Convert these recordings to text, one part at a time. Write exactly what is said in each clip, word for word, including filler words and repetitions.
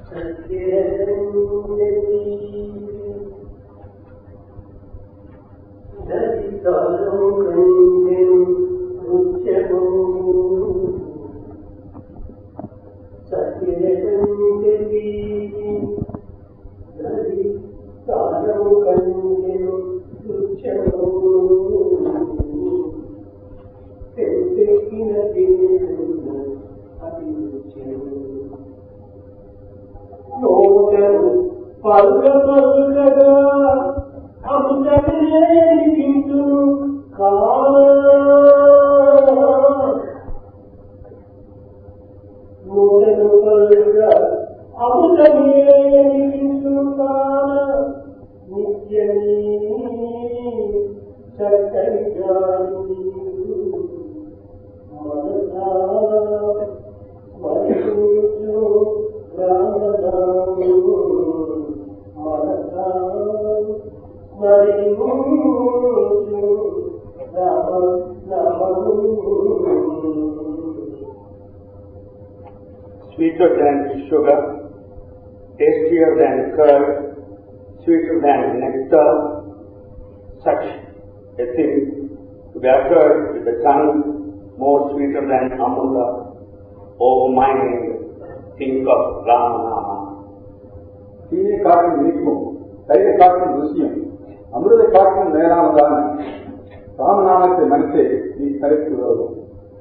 Sweeter than sugar, tastier than curd, sweeter than nectar, such a thing to be uttered with the tongue, more sweeter than amula. O mind, think of Ramanama. தீனை காற்றும் இனிப்பும் தைரை காற்றும் ருசியும் அமிர்த காற்றும் நேரானதான ராமநாமத்தை மனத்தை நீ கரைத்து வருவோம்.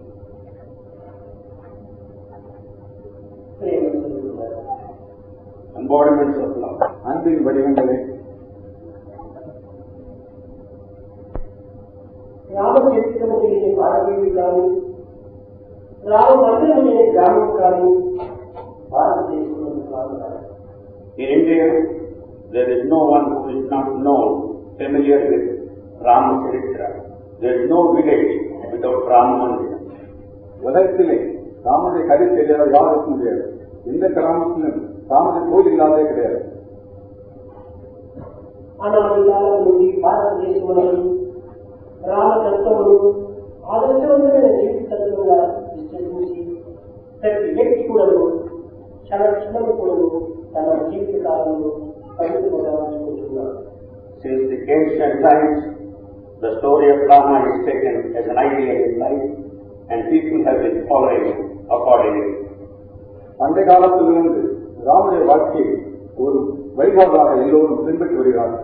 Embodiment of love. அன்பின் வடிவங்களே రామచరిత్రముని భారతీయులు కానీ రామ మందిరమునే గ్రామం కానీ భారతదేశంలో కాదు. In India, there is no one who is not known, familiar with Rama Charitra. There is no village without Rama Mandir. உலகத்திலே ராமனுடைய கதை தெரியாத யாருக்கும் முடியாது. எந்த கிராமத்திலும் ராமனுடைய கோயில் இல்லாதே கிடையாது. ఆనాటి కాలం నుండి భారతదేశంలో రామతత్వమును ఆదర్శవంతమైన జీవితంగా విశ్వసించి ప్రతి వ్యక్తి కూడా క్షణ క్షణము కూడా తన జీవిత కాలంలో పరిమితమవుతున్నారు. Since the ancient times, the story of Rama is taken as an ideal in life, and people have been following accordingly. அந்த காலத்திலிருந்து ராமனுடைய வாழ்க்கையை ஒரு வழிகாட்டாக எல்லோரும் பின்பற்றி வருகிறார்கள்.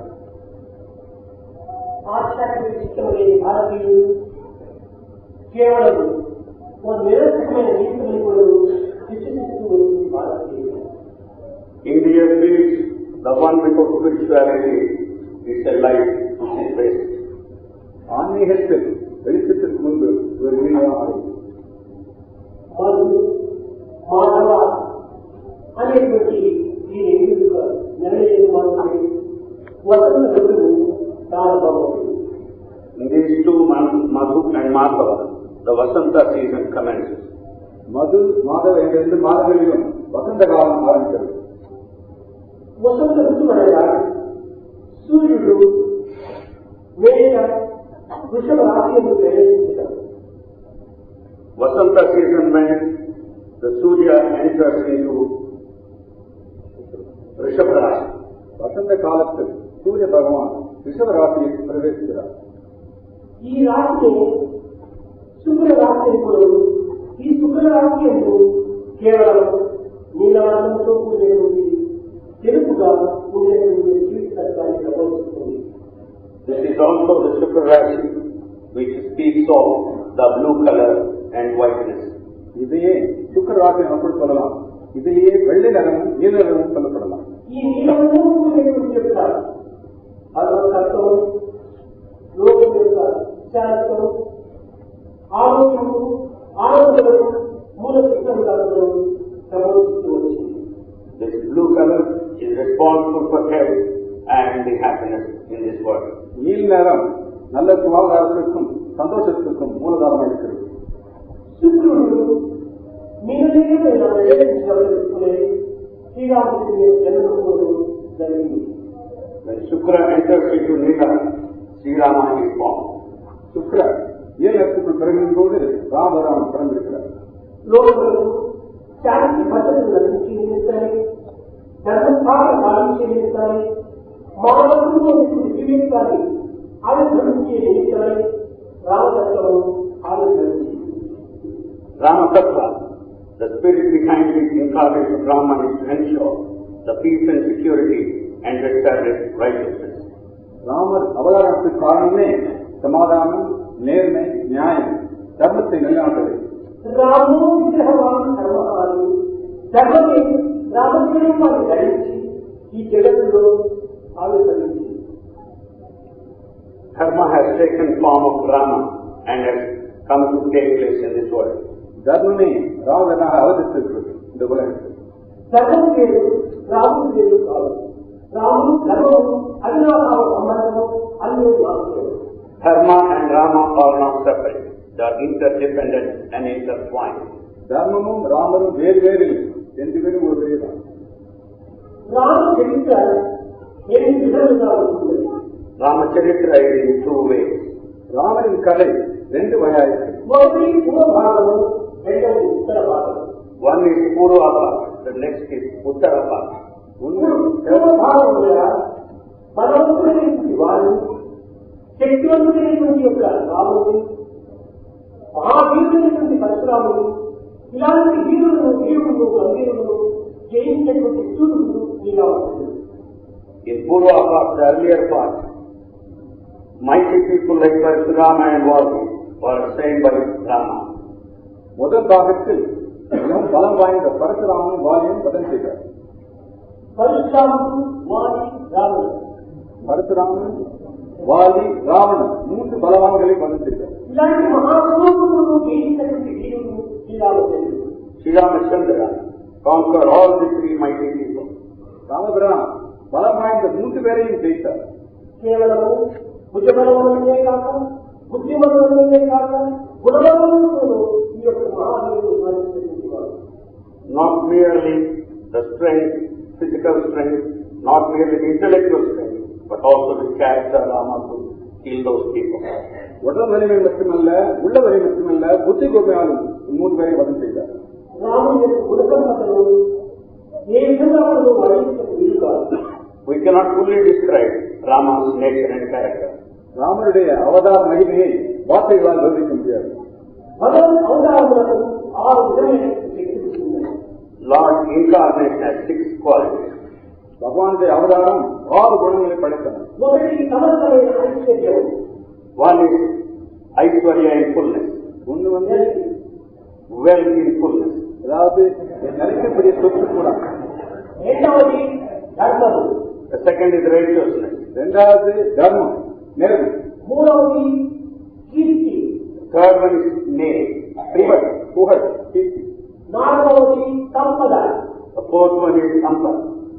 ఆధ్యాత్మిక చిత్తములే భారతీయులు కేవలం ఒక నిరర్థకమైన జీవితం కూడా విశ్వసిస్తూ వచ్చింది భారతీయులు. India feels the one without spirituality is a life which is waste. ஆன்மீகத்தில் வெளிச்சத்திற்கு முன்பு ஒரு வீணாக మధు మాధవ అనేటువంటి ఈ ఎన్నిక నిర్ణయం మాత్రమే వసంత ఋతువు ప్రారంభమవుతుంది. In these two months, Madhu and Madhava, the Vasanta season commences. மது மாதவ என்ற இரண்டு மாதங்களிலும் வசந்த காலம் ஆரம்பிக்கிறது. వసంత ఋతువు అనగా సూర్యుడు మేఘ వృషభ రాశిని ప్రవేశించడం. Vasanta season means the Surya enters into Rishabha Rashi. வசந்த காலத்தில் சூரிய பகவான் ரிஷப ராசியை பிரவேசிக்கிறார். ఈ రాశిని శుక్ర రాశి ఇప్పుడు ఈ శుక్ర రాశి ఎందు కేవలం నీలవర్ణంతో కూడినటువంటి తెలుపుగా ఉండేటువంటి జీవితాన్ని ప్రబోధిస్తుంది. This is also the Shukra Rashi which speaks of the blue color and whiteness. இதையே சுக்கர ராசி எனப்படி சொல்லலாம். இதையே வெள்ளை நிறமும் நீல நிறமும் சொல்லப்படலாம். ఈ నీలవర్ణం కూడినటువంటి యొక్క అదొకత్వం లోకం యొక్క శాస్త్రం ఆరోగ్యము ఆరోగ్యము మూల సిద్ధాంతాలను ప్రబోధిస్తూ వచ్చింది. This blue color is responsible for health and the happiness in this world. நீல நிறம் நல்ல சுகாதாரத்திற்கும் சந்தோஷத்திற்கும் மூலதாரமாக இருக்கிறது. శుక్రుడు మీనలేఖమైన నిర్ణయించబడుతునే శ్రీరాముడిని జన్మకోవడం జరిగింది. When Shukra enters into Nila, Sri Rama is born. சுக்கர நீல நட்சத்திரம் பிறகும் போது ராமராமன் பிறந்திருக்கிறார். లోకంలో శాంతి భద్రతలు అందించే నిమిత్తాన్ని ధర్మస్థాన సాధించేస్తాయి మానవులతో జీవించాలి అది ధర్మించే నిమిత్తమై రామతత్వము ఆవిర్భవించింది. Ramatattva, the spirit behind the incarnation of Rama, is to ensure the peace and security and establish righteousness. Ramar அவதாரத்துக்கு காரணமே சமாதானம், நேர்மை, நியாயம், தர்மத்தை நிலைநாட்டுவது. రాము విగ్రహవాన్ ధర్మవాది ధర్మమే రామస్వరూపాన్ని ధరించి ఈ జగత్తులో ఆవిర్భవించింది. Dharma has taken form of Rama and has come to take place in this world. தர்மமே ராவணனாக அவதரித்திருக்கிறது இந்த உலகத்தில். ధర్మం పేరు రాముడు పేరు కాదు. రాము ధర్మము అవినాభావ సంబంధము అన్ని మాత్రమే. Dharma and Rama are not separate. They are interdependent and intertwined. தர்மமும் ராமரும் வேறு வேறு ரெண்டு பேரும் ஒரு பேர். ராம சரித்திர என் விதவிதா உள்ளது. Ramacharitra is in two ways. ராமரின் கதை ரெண்டு வகையாயிருக்கு. మొదటి పూర్వ భాగము, రెండవది ఉత్తర భాగము. One is Purva part, the next is Uttara part. పూర్వ భాగంలో బలవంతుడైనటువంటి వారు, శక్తివంతుడైనటువంటి యొక్క రాముడు, మహావీరుడైనటువంటి పరశురాముడు, ఇలాంటి వీరులను వీరులను గంభీరులను జయించినటువంటి సూర్యుడు ఇలా ఉంటుంది. In Purva part, the earlier part, mighty people like Parashurama and Valmiki were slain by Rama. முதல் பாகத்தில் மிகவும் பலம் வாய்ந்த பரசுராமன் வாலியும் வதம் செய்தார். பரசுராமன், வாலி, ராவணன். பரசுராமன், வாலி, ராவணன் மூன்று பலவான்களை வதம் செய்தார். ఇలాంటి మహాస్వరూపులను జయించినటువంటి వీరుడు శ్రీరామచంద్రుడు. Sri Ramachandra conquered all the three mighty people. ராமபிரான் பலம் வாய்ந்த மூன்று பேரையும் ஜெயித்தார். కేవలము భుజబలములనే కాక, బుద్ధిబలములనే కాక, గుణబలములను ఈ యొక్క మహావీరుడు సాధించినటువంటి వాడు. Not merely the strength, physical strength, not merely the intellectual strength, but also the character Rama could kill those people. உடல் வலிமை மட்டுமல்ல, உள்ள வலிமை மட்டுமல்ல, புத்தி கூர்மையாலும் மூன்று பேரை வதம் செய்தார். రాముని యొక్క గుణకర్మతను ఏ విధంగా మనం వర్ణించడం వీలు కాదు. We cannot fully describe Rama's nature and character. ராமனுடைய அவதார மகிமையை வார்த்தைகளால் விவரிக்க முடியாது. భగవన్ అవతారములకు ఆరు విధమైన శక్తి ఉన్నాయి. Lord incarnation has six qualities. பகவானுடைய அவதாரம் ஆறு குணங்களை படைத்தன. ఒకటి సమస్తమైన ఐశ్వర్యం. One is Aishwarya in fullness. ஒன்று வந்து Wealth in fullness. அதாவது நினைக்கக்கூடிய சொத்து கூட. రెండవది ధర్మము. The second is righteousness. இரண்டாவது தர்மம், நேர்மை. మూడవది కీర్తి. Third one is name, புகழ், புகழ், கீர்த்தி. నాలుగవది సంపద. the fourth one is sampad.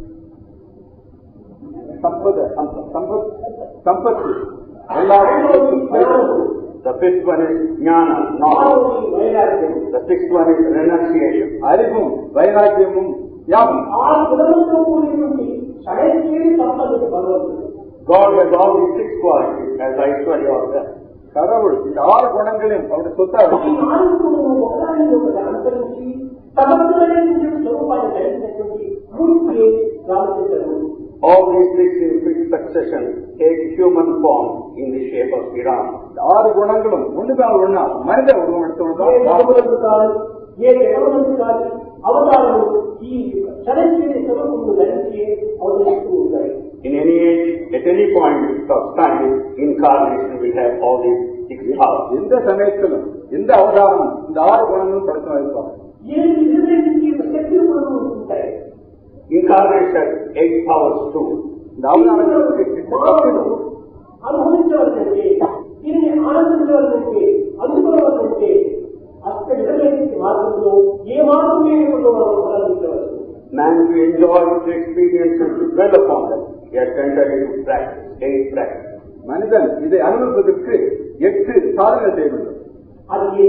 சம்பத Sampath சம்பத்து எல்லாரும். The fifth one is jnana, knowledge. ఆరవది వైరాగ్యం. The sixth one is renunciation. அறிவும் வைராக்கியமும் யாவும். ఆరు గుణములతో కూడినటువంటి షడైశ్వర్య సంపదకు భగవంతుడు. God has all these six qualities as Aishwarya of them. கடவுள் இந்த ஆறு குணங்களையும் அவருடைய சொத்தா ఈ నాలుగు గుణములు ఒకదానిని ఒకటి అనుసరించి సమర్థులైనటువంటి స్వరూపాన్ని ధరించినటువంటి మూర్తి రామచంద్రుడు. All these six in quick succession take human form in the shape of Sri Ram. ஆறு குணங்களும் ஒண்ணுதான் ஒண்ணா மனித உருவம் ఏ எடுத்துள்ளதான். జగములకు కాదు, ఏ జగములకు కాదు అవతారము ఈ షడైశ్వర్య స్వరూపమును ధరించి అవతరిస్తూ ఉంటాయి. In any age, at any point of time, incarnation will have all these six powers. எந்த சமயத்திலும் எந்த அவதாரம் இந்த ஆறு குணங்களும் படைத்து வைப்பாங்க. ఏ విధమైన శక్తులు కూడా ఉంటాయి. Incarnation has eight powers too. இந்த அவதாரங்களுக்கு మానవుడు అనుభవించవలనంటే, దీన్ని ఆనందించవలనంటే, అందుకోవాలంటే అష్ట విధమైన మార్గంలో ఏ మార్గం లేకుండా మనం ప్రారంభించవచ్చు. Man to enjoy the experience and to dwell upon them, he has entered into practice, eight practice. மனிதன் இதை அனுபவிப்பதற்கு எட்டு சாதனை செய்ய வேண்டும். అది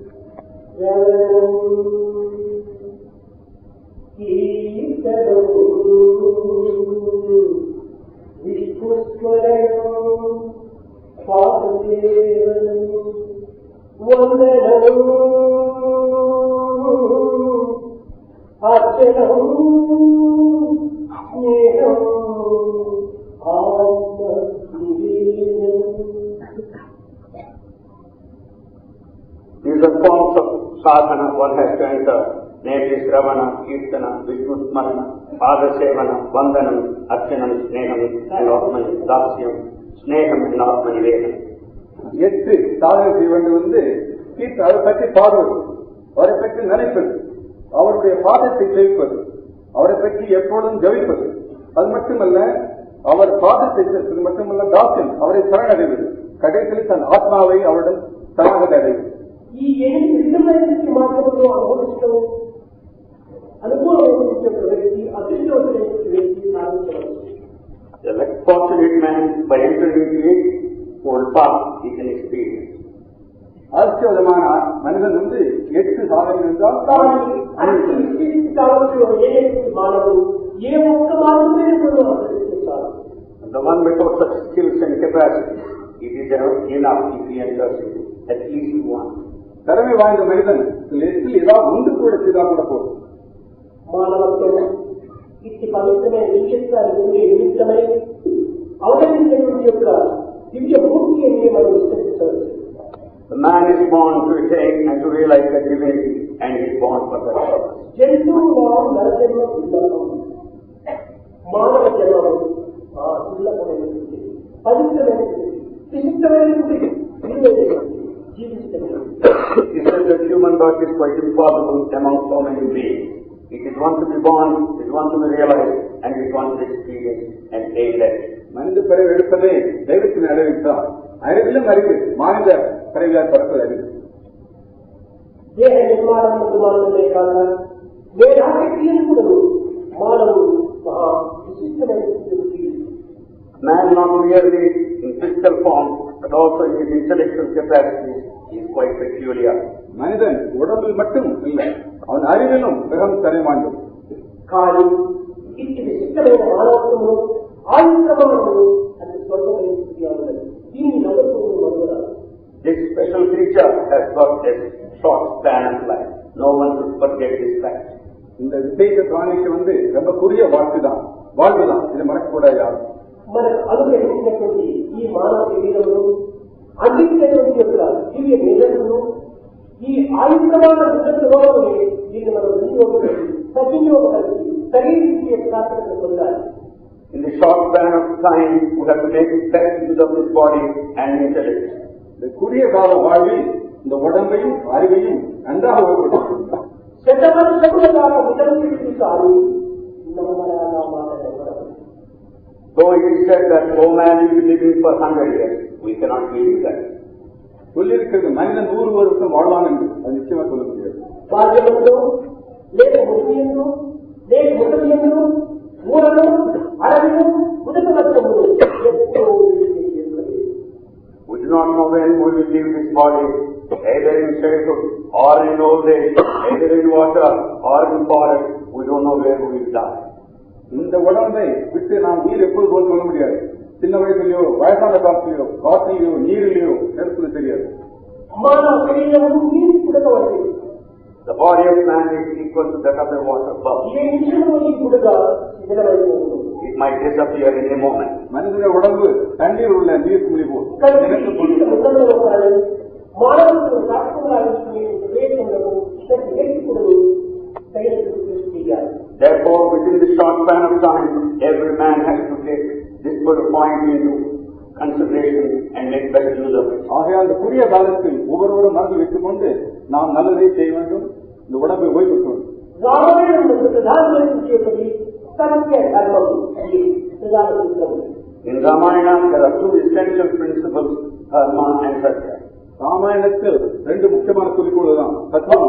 విష్ణుస్వరం స్వాతంత్ర్యం వందనం అర్చనం These are forms of sadhana one has to enter, namely Sravana, Kirtana, Vishnu Smarana, Pada Sevana, Vandanam, Archanam, Sneham, and Atmani, Dasyam, Sneham and Atmani Vedam. எட்டு சாதனை செய்ய வேண்டியது வந்து கீர்த்தி, அதை பற்றி பாடுவது, அவரை பற்றி நினைப்பது, அவருடைய பாதத்தை ஜெயிப்பது, அவரை பற்றி எப்பொழுதும் ஜெயிப்பது. அது மட்டுமல்ல, அவர் பாதத்தை சேர்ப்பது மட்டுமல்ல, தாசியம், அவரை சரணடைவது, கடைசியில் தன் ஆத்மாவை அவருடன் சரணாகதி அடைவது. ಈ ಏನು ಮಾತ್ರವನ್ನು ಅನುಭವಿಸಲು ಅನುಭವ ವ್ಯಕ್ತಿ ಅದೃಷ್ಟವಂತ ವ್ಯಕ್ತಿ ಸಾಧಿಸಬಹುದು. The fortunate man, by entering into it, whole path he can experience. ஆச்சரியமான மனிதன் வந்து எட்டு சாதனை என்றால் the one without such skills and capacity, it is enough if he enters into at least one. திறமை வாய்ந்த மனிதன் ஏதாவது ஒன்று கூட செய்தால் கூட போதும். மாணவர்கள் இத்தி பவித்திரమైన విషయాన్ని నిమిత్తమై అవతరించినటువంటి యొక్క దివ్య మూర్తిని మనం విశ్వసించవచ్చు. The man is born to attain and to realize the divinity, and he is born for that purpose. జంతువు నరజన్మ దుర్లభం, మానవ జన్మం దుర్లభమైనటువంటి పవిత్రమైనటువంటి విశిష్టమైనటువంటి విలువైనటువంటి జీవించడం. He said that human birth is quite impossible among so many beings. It is one to be born, it is one to be realized, and it is one to experience and aim that. மனித பிறகு எடுப்பதே தெய்வத்தின் அறிவித்தான். அறிவிலும் அறிவு மாநில பிறவியால் பிறப்பது அறிவு. ದೇಹ ನಿರ್ಮಾಣ ಮತ್ತು ಮಾನವಬೇಕಾದ ವೇದಾಶಕ್ತಿಯನ್ನು ಮಾನವರು ಮಹಾ ವಿಶಿಷ್ಟವಾಗಿ Man not merely in physical form, but also in his intellectual capacity, he is quite peculiar. மனிதன் உடம்பில் மட்டும் இல்லை, அவன் அறிவிலும் மிகவும் தனி வாய்ந்தது. కానీ ఇట్టి విశిష్టమైన మానవత్వము ఆయుక్రమము అది స్వర్గమైన స్థితి అవుతుంది. దీన్ని నగరము మరువరాదు. This special creature has got a short span of life. No one should forget this fact. இந்த விசேஷ பிராணிக்கு வந்து ரொம்ப குறுகிய வாழ்க்கை தான், வாழ்வுதான், இதை மறக்கக்கூடாது யாரும். మనకు అనుగ్రహించినటువంటి ఈ మానవ శరీరమును అందించినటువంటి యొక్క దివ్య వేదనను ఈ ఆయుక్రమాల విధంలోనే దీన్ని మనం వినియోగపరిచి సద్వినియోగపరిచి శరీరం యొక్క సార్థకత పొందాలి. In the short span of time, we have to make best use of this body and intellect. இந்த குறுகிய கால வாழ்வில் இந்த உடம்பையும் அறிவையும் நன்றாக உபயோகப்படுத்த శతవర్షముల విధంగా కాదు నమ్మరాగా మాట్లాడడం. Though it is said that no man will be living for hundred years, we cannot believe that. சொல்லியிருக்கிறது மனிதன் நூறு வருஷம் வாழ்வான் என்று அது நிச்சயமா சொல்ல முடியாது. బాల్యములో లేక ముఖ్యంలో లేక ముఖ్యంలో మూలలో అడవిలో ముదక వర్షములు We do not know when we will leave this body, either in childhood or in old age, either in water or in forest. We don't know where we will die. இந்த உடம்பை விட்டு நாம் உயிர் எப்போது போல் சொல்ல முடியாது. சின்ன வயசுலயோ வயசான காலத்திலேயோ காற்றிலேயோ நீரிலேயோ நெருப்புல தெரியாது. The body of man is equal to that of the water bubble. It might disappear in a moment. மனிதனுடைய உடம்பு தண்ணீர் உள்ள நீர் குழி போல். Therefore, within the short span of time, every man has to take this point into consideration and make better use of it. ஆகையால் அந்த குறுகிய காலத்தில் ஒவ்வொருவரும் மனதில் வைத்துக் கொண்டு நாம் நல்லதை செய்ய வேண்டும், இந்த உடம்பை ஓய்வுக்க வேண்டும். In Ramayana, there are two essential principles, dharma and satya. ராமாயணத்தில் ரெண்டு முக்கியமான குறிக்கோள் தான், சத்தியம்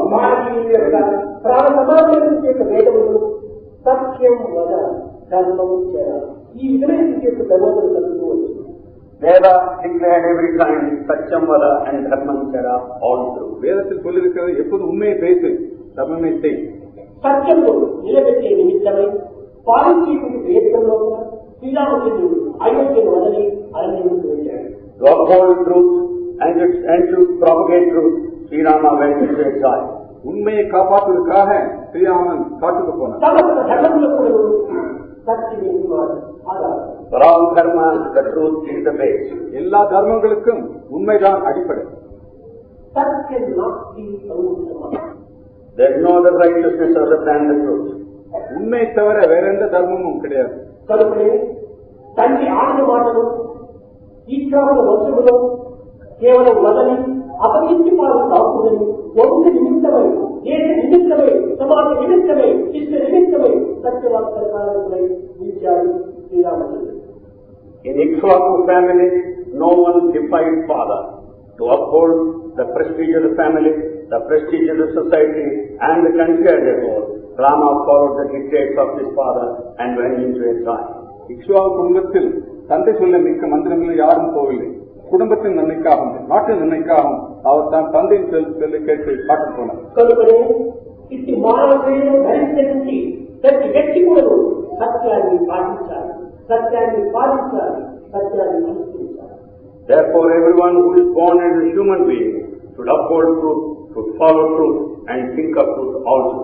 సత్యం వద ధర్మం చర. ఈ విధమైన ధర్మం Veda declared every time Satyam Vada and Dharmam Chara all through. வேதத்தில் சொல்லியிருக்கிறது எப்போது உண்மையை பேசு, தர்மமே செய். సత్యంలో నిలబెట్టే నిమిత్తమై పాలించేటువంటి ప్రయత్నంలో శ్రీరామచంద్రుడు అయోధ్యను వదలి అరణ్యంలోకి వెళ్ళాడు. To uphold truth and to, and to propagate truth, Sri Rama went into exile. உண்மையை காப்பாற்றுவதற்காக ஸ்ரீராமன் காட்டுக்கு போனார். தர்மத்துல கூட For all dharmas, the truth is the base. எல்லா தர்மங்களுக்கும் உண்மைதான் அடிப்படை. There is no other righteousness other than the truth. உண்மை தவிர வேற எந்த தர்மமும் கிடையாது. தன்னை ஆழ்ந்த மாட்டதும் ஈற்றாவது வசங்களும் கேவலம் வதனி அபகரித்து பாடும் தாக்குதலும் ஒன்று நிமித்தமை தேச நிமித்தமை சமாஜ நிமித்தமை இஷ்ட நிமித்தமை சத்தியவாக்களை வீழ்ச்சியாளி Sriramachandran. In Ikshvaku family, no one defied father. To uphold the prestige of the family, the prestige of the society, and the country as a whole, Rama followed the dictates of his father and went into exile. Ikshvaku குடும்பத்தில் தந்தை சொல்ல மிக்க மந்திரங்களில் யாரும் போகவில்லை. குடும்பத்தின் நன்மைக்காகவும் நாட்டின் நன்மைக்காகவும் அவர் தான் தந்தையின் சொல்லி கேட்டு காட்டு போனார். ఇట్టి మానవులను ధరించడానికి ప్రతి వ్యక్తి కూడా సత్యాన్ని పాటించాలి, సత్యాన్ని పాటించాలి, సత్యాన్ని అనుసరించాలి. Therefore, everyone who is born as a human being should uphold truth, should follow truth, and think of truth also.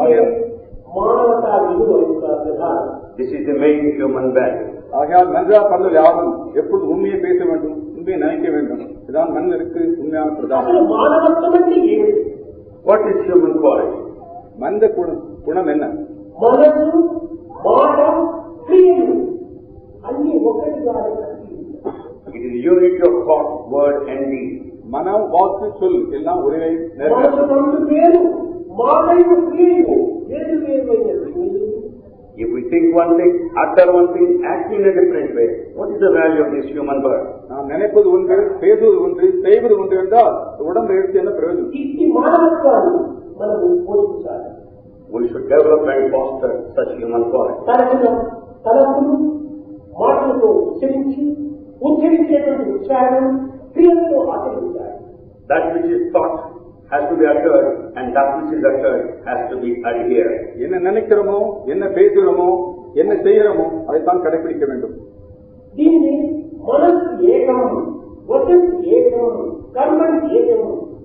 మానవతా విలువ యొక్క విధానం. This is the main human value. ஆகையால் மனிதர்கள் யாரும் எப்பொழுது உண்மையை பேச வேண்டும், உண்மையை நினைக்க வேண்டும். இதுதான் மனிதருக்கு உண்மையான பிரதானம். மானவத்துவம் అంటే ఏమిటి? What is human quality? மனித குணம் என்ன? మనసు, మాట, క్రియలు అన్ని ఒకటిగా కలిసి It is unity of thought, word and deed. மனம், வாக்கு, சொல் எல்லாம் ஒரே நேரம். మనసు వేరు, మాటలు క్రియలు వేరు వేరు. If we think one thing, utter one thing, act in a different way, what is the value of this human birth? நாம் நினைப்பது ஒன்று, பேசுவது ஒன்று, செய்வது ஒன்று என்றால் உடம்பு எடுத்து என்ன பிரயோஜனம்? இத்தி மானவத்வாన్ని మనము పోషించాలి. We should develop and foster such human quality. తనకు తనకు మాటలతో ఉచ్చరించి ఉచ్చరించేటువంటి ఉచ్చారణ క్రియలతో ఆచరించాలి. That which is thought has to be uttered, and that which is uttered has to be adhered. என்ன நினைக்கிறோமோ, என்ன பேசுகிறோமோ, என்ன செய்கிறோமோ அதைத்தான் கடைபிடிக்க வேண்டும். దీన్ని మనసు ఏకం, వచస్సు ఏకం, కర్మం ఏకం.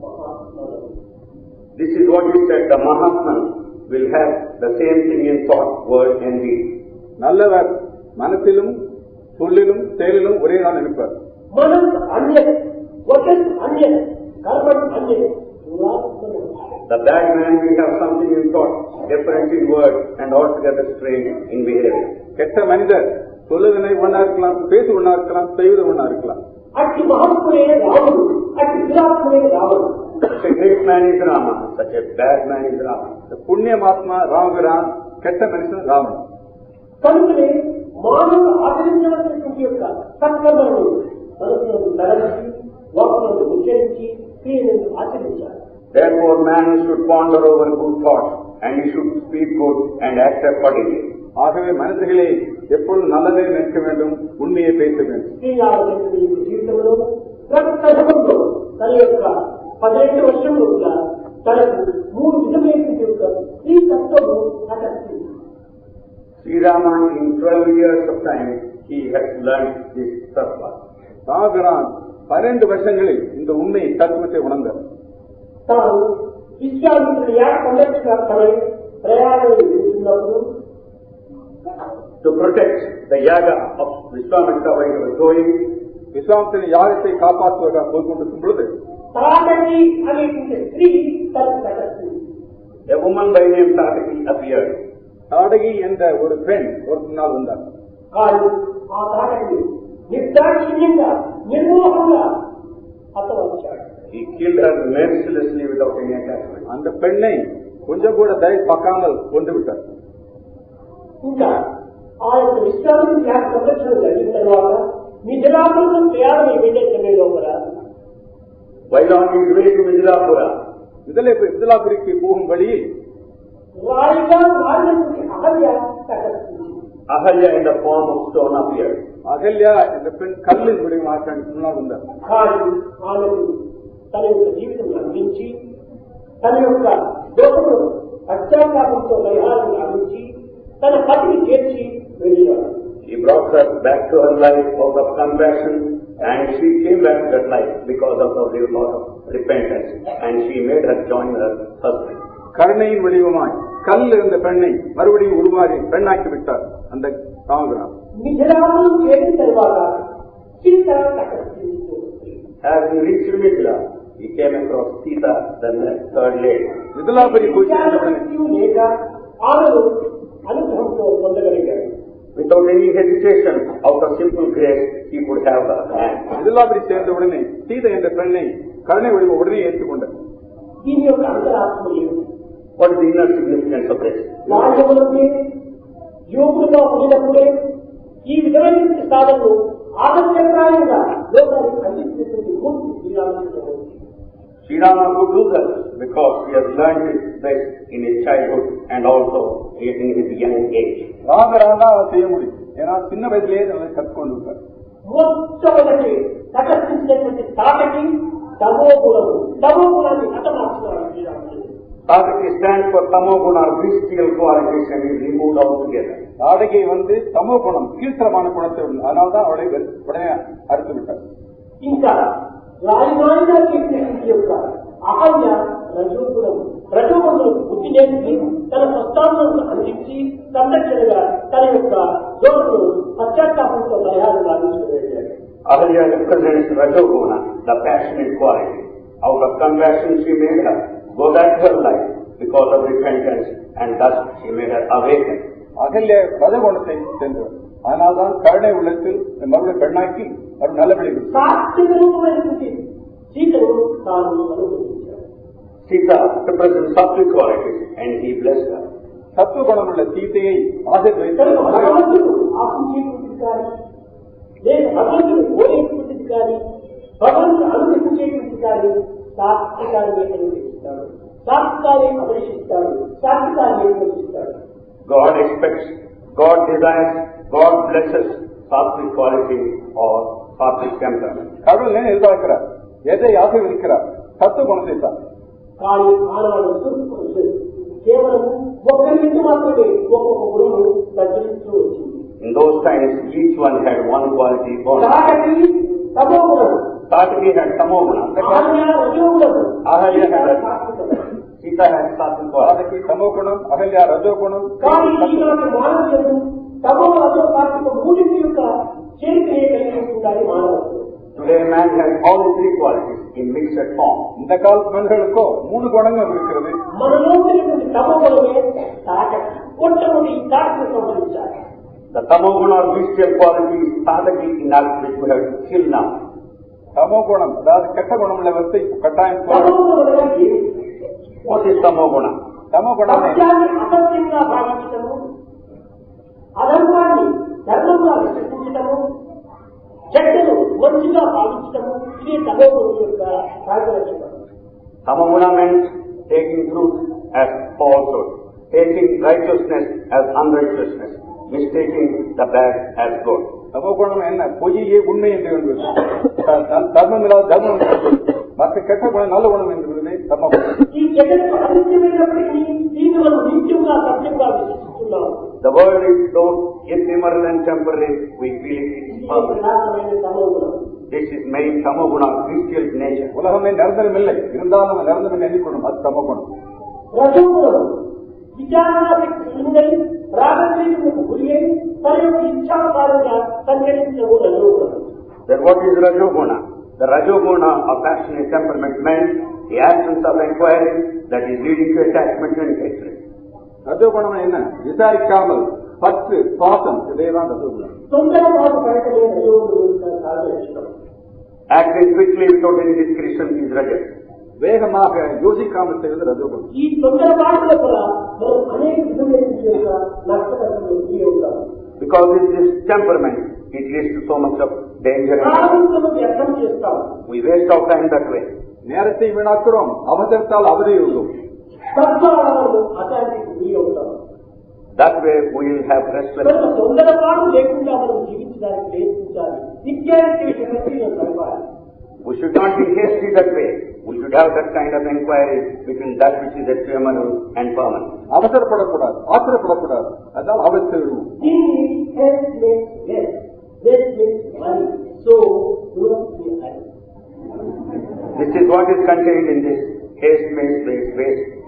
This is what he said, the Mahatman will have the same thing in thought, word and deed. நல்லவர் மனத்திலும் சொல்லிலும் செயலிலும் ஒரே தான் இருப்பார். మనసు అన్యత్, వచస్సు అన్యత్, కర్మం అన్యత్. The bad man will have something in thought, different in word, and altogether strange in behavior. கெட்ட மனிதர் சொல்லுவதை ஒன்னா இருக்கலாம், பேச ஒன்னா இருக்கலாம், செய்வது ஒன்னா இருக்கலாம். అట్టి మహాత్ముడే రాముడు, అట్టి దురాత్ముడే రావణుడు. Such a great man is Rama, such a bad man is Rama. పుణ్యమాత్మ రామగురాన్, కెట్ట మనిషి రావణుడు. కనుకనే మానవుడు ఆచరించవలసినటువంటి యొక్క సత్కర్మలను మనసులను తలచి, వాక్కులను ఉచ్చరించి, క్రియలను ఆచరించాలి. Therefore, man should ponder over good thoughts, and he should speak good and act accordingly. ஆகவே மனிதர்களே எப்பொழுது நல்லதை நினைக்க வேண்டும், உண்மையை பேச வேண்டும். శ్రీరామచంద్రుడి జీవితంలో ప్రస్తుతంలో తన యొక్క పదిహేను వర్షంలో తనకు మూడు విధమైనటువంటి యొక్క స్త్రీ తత్వము అటంది. Sri Rama, in twelve years of time, he has learned this tattva. ராமபிரான் பன்னெண்டு வருஷங்களில் இந்த உண்மை தத்துவத்தை உணர்ந்தார். తాను విశ్వామిత్రుడి యాగ సంరక్షణార్థమై ప్రయాణం చేస్తున్నప్పుడు To protect the yaga of Vishwamitra while he was going, Vishwamitran யாகத்தை காப்பாற்றுவதாக போய்கொண்டிருக்கும் பொழுது తాటకి అనేటువంటి స్త్రీ తనకు కట్టేస్తుంది. a woman by name Tataki appeared. தாடகி என்ற ஒரு பெண் ஒரு முன்னால் வந்தார். కానీ ఆ తాటకి నిర్దాక్షిణ్యంగా నిర్మోహంగా హతవచ్చాడు. He killed her mercilessly without any attachment. அந்த பெண்ணை கொஞ்சம் கூட தயை பார்க்காமல் கொண்டு விட்டார். ఇంకా ఆ యొక్క విశ్వామిత్రుడి యాగ సంరక్షణ జరిగిన తర్వాత మిథిలాపురం ప్రయాణం వెళ్ళే సమయంలో కూడా While on his way to Midilapura, மிதிலாபுரிக்கு போகும் வழியில் రాయిగా మారినటువంటి Ahalya తటస్థించింది. Ahalya in the form of stone appeared. Ahalya என்ற பெண் கல்லின் வடிவமாக முன்னால் வந்தார். కానీ ఆమెకు తన యొక్క జీవితం అందించి తన యొక్క దోషములను పశ్చాత్తాపంతో పరిహారం అందించి తన పతిని చేర్చి వెళ్ళాడు. He brought her back to her life out of compassion, and she came back to that life because of her lot of repentance, and she made her join her husband. கருணையின் வடிவமாய் கல் இருந்த பெண்ணை மறுபடியும் உருமாறி பெண்ணாக்கி விட்டார் அந்த ராமபிரான். As we reached Mithila, we came across Sita, the third lady. Mithilapuri Without any hesitation, out of simple grace, he could have the hand. Mithilapuri சேர்ந்த உடனே சீதை என்ற பெண்ணை கருணை வடிவ உடனே ஏற்றுக்கொண்டார். What is the inner significance of this? యోగులుగా ఉన్నప్పుడే ఈ విధమైన సాధనలు ఆదర్శప్రాయంగా లోకానికి అందించినటువంటి మూర్తి శ్రీరామచంద్రుడు. Sri Rama could do that because he has learned his best in his childhood and also in his young age. ராமராண்டா அதை செய்ய முடியும். ஏன்னா சின்ன வயதிலேயே அதை கற்றுக்கொண்டு இருக்கார். మొట్టమొదటి ప్రకటించినటువంటి తాటకి తమో గుణము, తమో గుణాన్ని హతమార్చుకున్నారు శ్రీరామచంద్రుడు. Tataki stands for tamoguna, bestial qualities, and is removed altogether. Tataka வந்து தமோ குணம், கீழ்த்தரமான குணத்தை உண்டு. அதனால்தான் அவளை உடனே அறுத்து விட்டார். ఇంకా రాజమానిగా చేసినటువంటి యొక్క అహల్య రజోగుణం, రజోగుణం బుద్ధి నేర్పి తన స్వస్థానాలను అందించి సంరక్షణగా తన యొక్క దోషులు పశ్చాత్తాపంతో దయాలు లాభించుకునేటారు. Ahalya represents rajoguna, the passionate quality. Out of compassion she made her go back to her life because of repentance, and thus she made her awaken. அகல்ய ரஜகுணத்தை சென்றவர். அதனால்தான் கருணை உள்ளத்தில் மறுபடியும் பெண்ணாக்கி ஒரு நல்லபடி சாத்விக ரூபమైనటువంటి సీతను తాను అనుభవించారు. Sita represents sattvic qualities, and he blessed her. சத்துவ குணமுள்ள சீதையை ஆசீர்வதித்தார். భగవంతుడు ఆశించేటువంటిది కానీ, లేదా భగవంతుడు కోరేటువంటిది కానీ, భగవంతుడు అనుగ్రహించేటువంటిది కానీ సాత్వికాన్ని అనుగ్రహిస్తాడు, సాత్వికాన్ని అభిషిస్తాడు, సాత్వికాన్ని నిర్వహిస్తాడు. God expects, God desires, God blesses sattvic quality or sattvic temperament. கடவுள் எதிர்பார்க்கிறார், எதை ஆசீர்வதிக்கிறார்? சத்துவ குணத்தை தான். కానీ ఆనాడు కేవలం ఒక్కరికి మాత్రమే ఒక్కొక్క గుణము ప్రచురిస్తూ వచ్చింది. In those times, each one had one quality only. Tataki తమో గుణం, Tataki had tamoguna. అహల్య రజోగుణం, Ahalya had sattvic. Sita had sattvic quality. Tataka தமோ குணம், అహల్య రజో గుణం. కానీ ఈనాటి మానవులు తమో రజో సాత్విక మూడింటి యొక్క చేరికనే కలిగి ఉంటుందని మానవులు. Today man has all three qualities in mixed form. இந்த காலத்து மனிதர்களுக்கோ மூணு குணங்கள் இருக்கிறது. మనలో ఉన్నటువంటి తమో గుణమే Tataki, కొట్టముడి Tataki సంబంధించాలి. The tamoguna or bestial quality is tataki in us which we have to kill now. தமோ குணம், அதாவது கெட்ட குணம் உள்ளவற்றை கட்டாயம் తమో గుణం అంటే What is tamoguna? தமோ குணம் సత్యాన్ని అసత్యంగా భావించటము, అధర్మాన్ని ధర్మంగా విశ్వసించటము, చెడ్డను మంచిగా భావించటము, ఇదే తమో గుణం యొక్క రాజలక్షణం. Tamoguna means taking truth as falsehood, taking righteousness as unrighteousness, mistaking the bad as good. தமோ குணம் என்ன? பொய்யே உண்மை என்று என்பது, தர்மம் இல்லாத தர்மம் என்று, மற்ற கெட்ட குணம் நல்ல குணம் என்பது தமோ குணம். ఈ జగత్తు అనిత్యమైనప్పటికీ దీన్ని మనం నిత్యంగా సత్యంగా విశ్వసిస్తున్నాం. The world is so ephemeral and temporary, we feel it is ఇది permanent. ప్రధానమైన తమో గుణం. This is made tamoguna, bestial nature. உலகமே நிரந்தரம் இல்லை, இருந்தாலும் நம்ம நிரந்தரம் எண்ணிக்கணும், அது தமோ குணம். రజోగుణం విచారణాశక్తి ఉందని రాగద్వేషములకు గురి అయి తన యొక్క ఇచ్ఛానుసారంగా సంచరించడం రజోగుణం. Then what is Rajoguna? The Rajoguna of passionate temperament meant the absence of inquiry that is leading to attachment and hatred. ரஜோகுணம் என்ன? விசாரிக்காமல் பற்று, பாசம், இதேதான் ரஜோகுணம். తొందరపాటు పడటమే రజోగుణం యొక్క సాధన. Acting quickly without any discretion is Rajas. வேகமாக யோசிக்காமல் செய்வது ரஜோகுணம். ఈ తొందరపాటులో కూడా మనం అనేక విధమైన యొక్క నష్టకరమైన గురి అవుతాం. Because in this temperament, it leads to so much of danger. ప్రారంభంలో వ్యర్థం చేస్తాం. We waste our time that way. நேரத்தை வீணாக்குறோம், அவசரத்தால் அவதியுள்ளோம். సద్భావనలు అశాంతికి గురి అవుతాం. That way we will have restlessness. కనుక తొందరపాటు లేకుండా మనం జీవించడానికి ప్రయత్నించాలి. నిత్యానికి విషయంలో కలపాలి. We should not be hasty that way. We should have that kind of inquiry between that which is ephemeral and permanent. அவசரப்படக்கூடாது, ஆத்திரப்படக்கூடாது, அதான் அவசியம் விடுவோம். దీన్ని health makes wealth, wealth makes money. So don't be hurry. This is what is contained in this haste makes waste, waste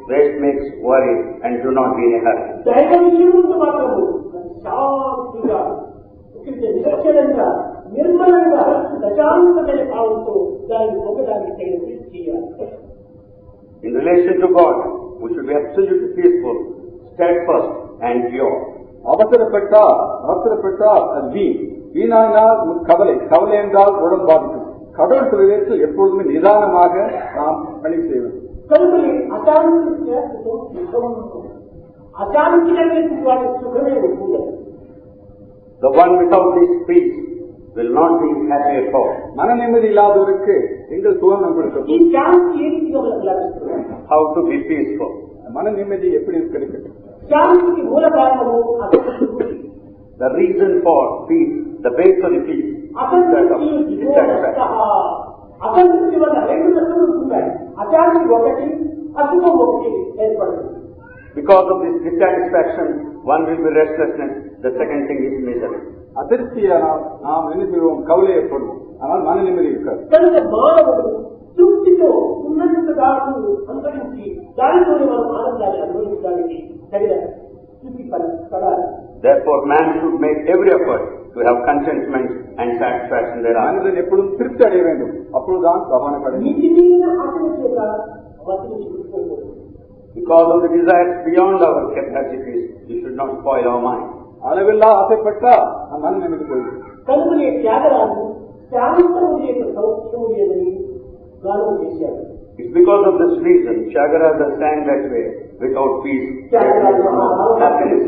rest makes worry, and do not be in a hurry. దైవ విషయంలో మాత్రము శాంతిగా నిరక్షరంగా నిర్మలంగా ప్రశాంతమైన భావంతో దాన్ని ఒకదానికి తగినది చేయాలి. In relation to God, we should be absolutely peaceful, steadfast, and pure. அவசரப்பட்டா அவசரப்பட்டா அது வீண் வீணானால் கவலை கவலை என்றால் உடல் பாதிக்கும். கடவுள் பிரதேசத்தில் எப்பொழுதுமே நிதானமாக நாம் பணி செய்ய வேண்டும். కనుకనే అశాంతి అశాంతి కలిగిన వారి సుఖమే ఉంటుంది. The one without this peace will not be happy at all. மன நிம்மதி இல்லாதவருக்கு எங்கள் சுகம் கொடுக்கும். ఈ శాంతి ఏ రీతిగా మనకు లభిస్తుంది? How to be peaceful? மன நிம்மதி எப்படி கிடைக்கும்? శాంతికి మూల కారణము అసంతృప్తి. The reason for peace, the base of the peace, అసంతృప్తి అసంతృప్తి వల్ల రెండు నష్టం ఉంటాయి. అశాంతి ఒకటి, అశుభం ఒకటి ఏర్పడుతుంది. Because of this dissatisfaction, one will be restlessness. The second thing is misery. அதிர்ச்சியானால் நாம் என்ன செய்வோம்? கவலை ஏற்படும். ஆனால் மன நிம்மதி இருக்காது. కనుక మానవుడు తృప్తితో ఉన్నత దాడు అనుసరించి దానితోనే మనం ఆనందాన్ని అనుభవించడానికి తగిన స్థితి పడాలి. Therefore, man should make every effort to have contentment and satisfaction thereof. மனிதன் எப்பொழுதும் திருப்தி அடைய வேண்டும். அப்பொழுதுதான் பகவான் మితిమీరిన ఆశల చేత మతిని చిక్కుకోకూడదు. Because of the desires beyond our capacities, we should not spoil our mind. அளவில்லா ஆசைப்பட்டா மன நிம்மதி போயிடும். కనుకనే త్యాగరాజు శాంతము లేక సౌఖ్యము లేదని గానం చేశాడు. It's because of this reason Tyagaraja sang that way, without peace, happiness.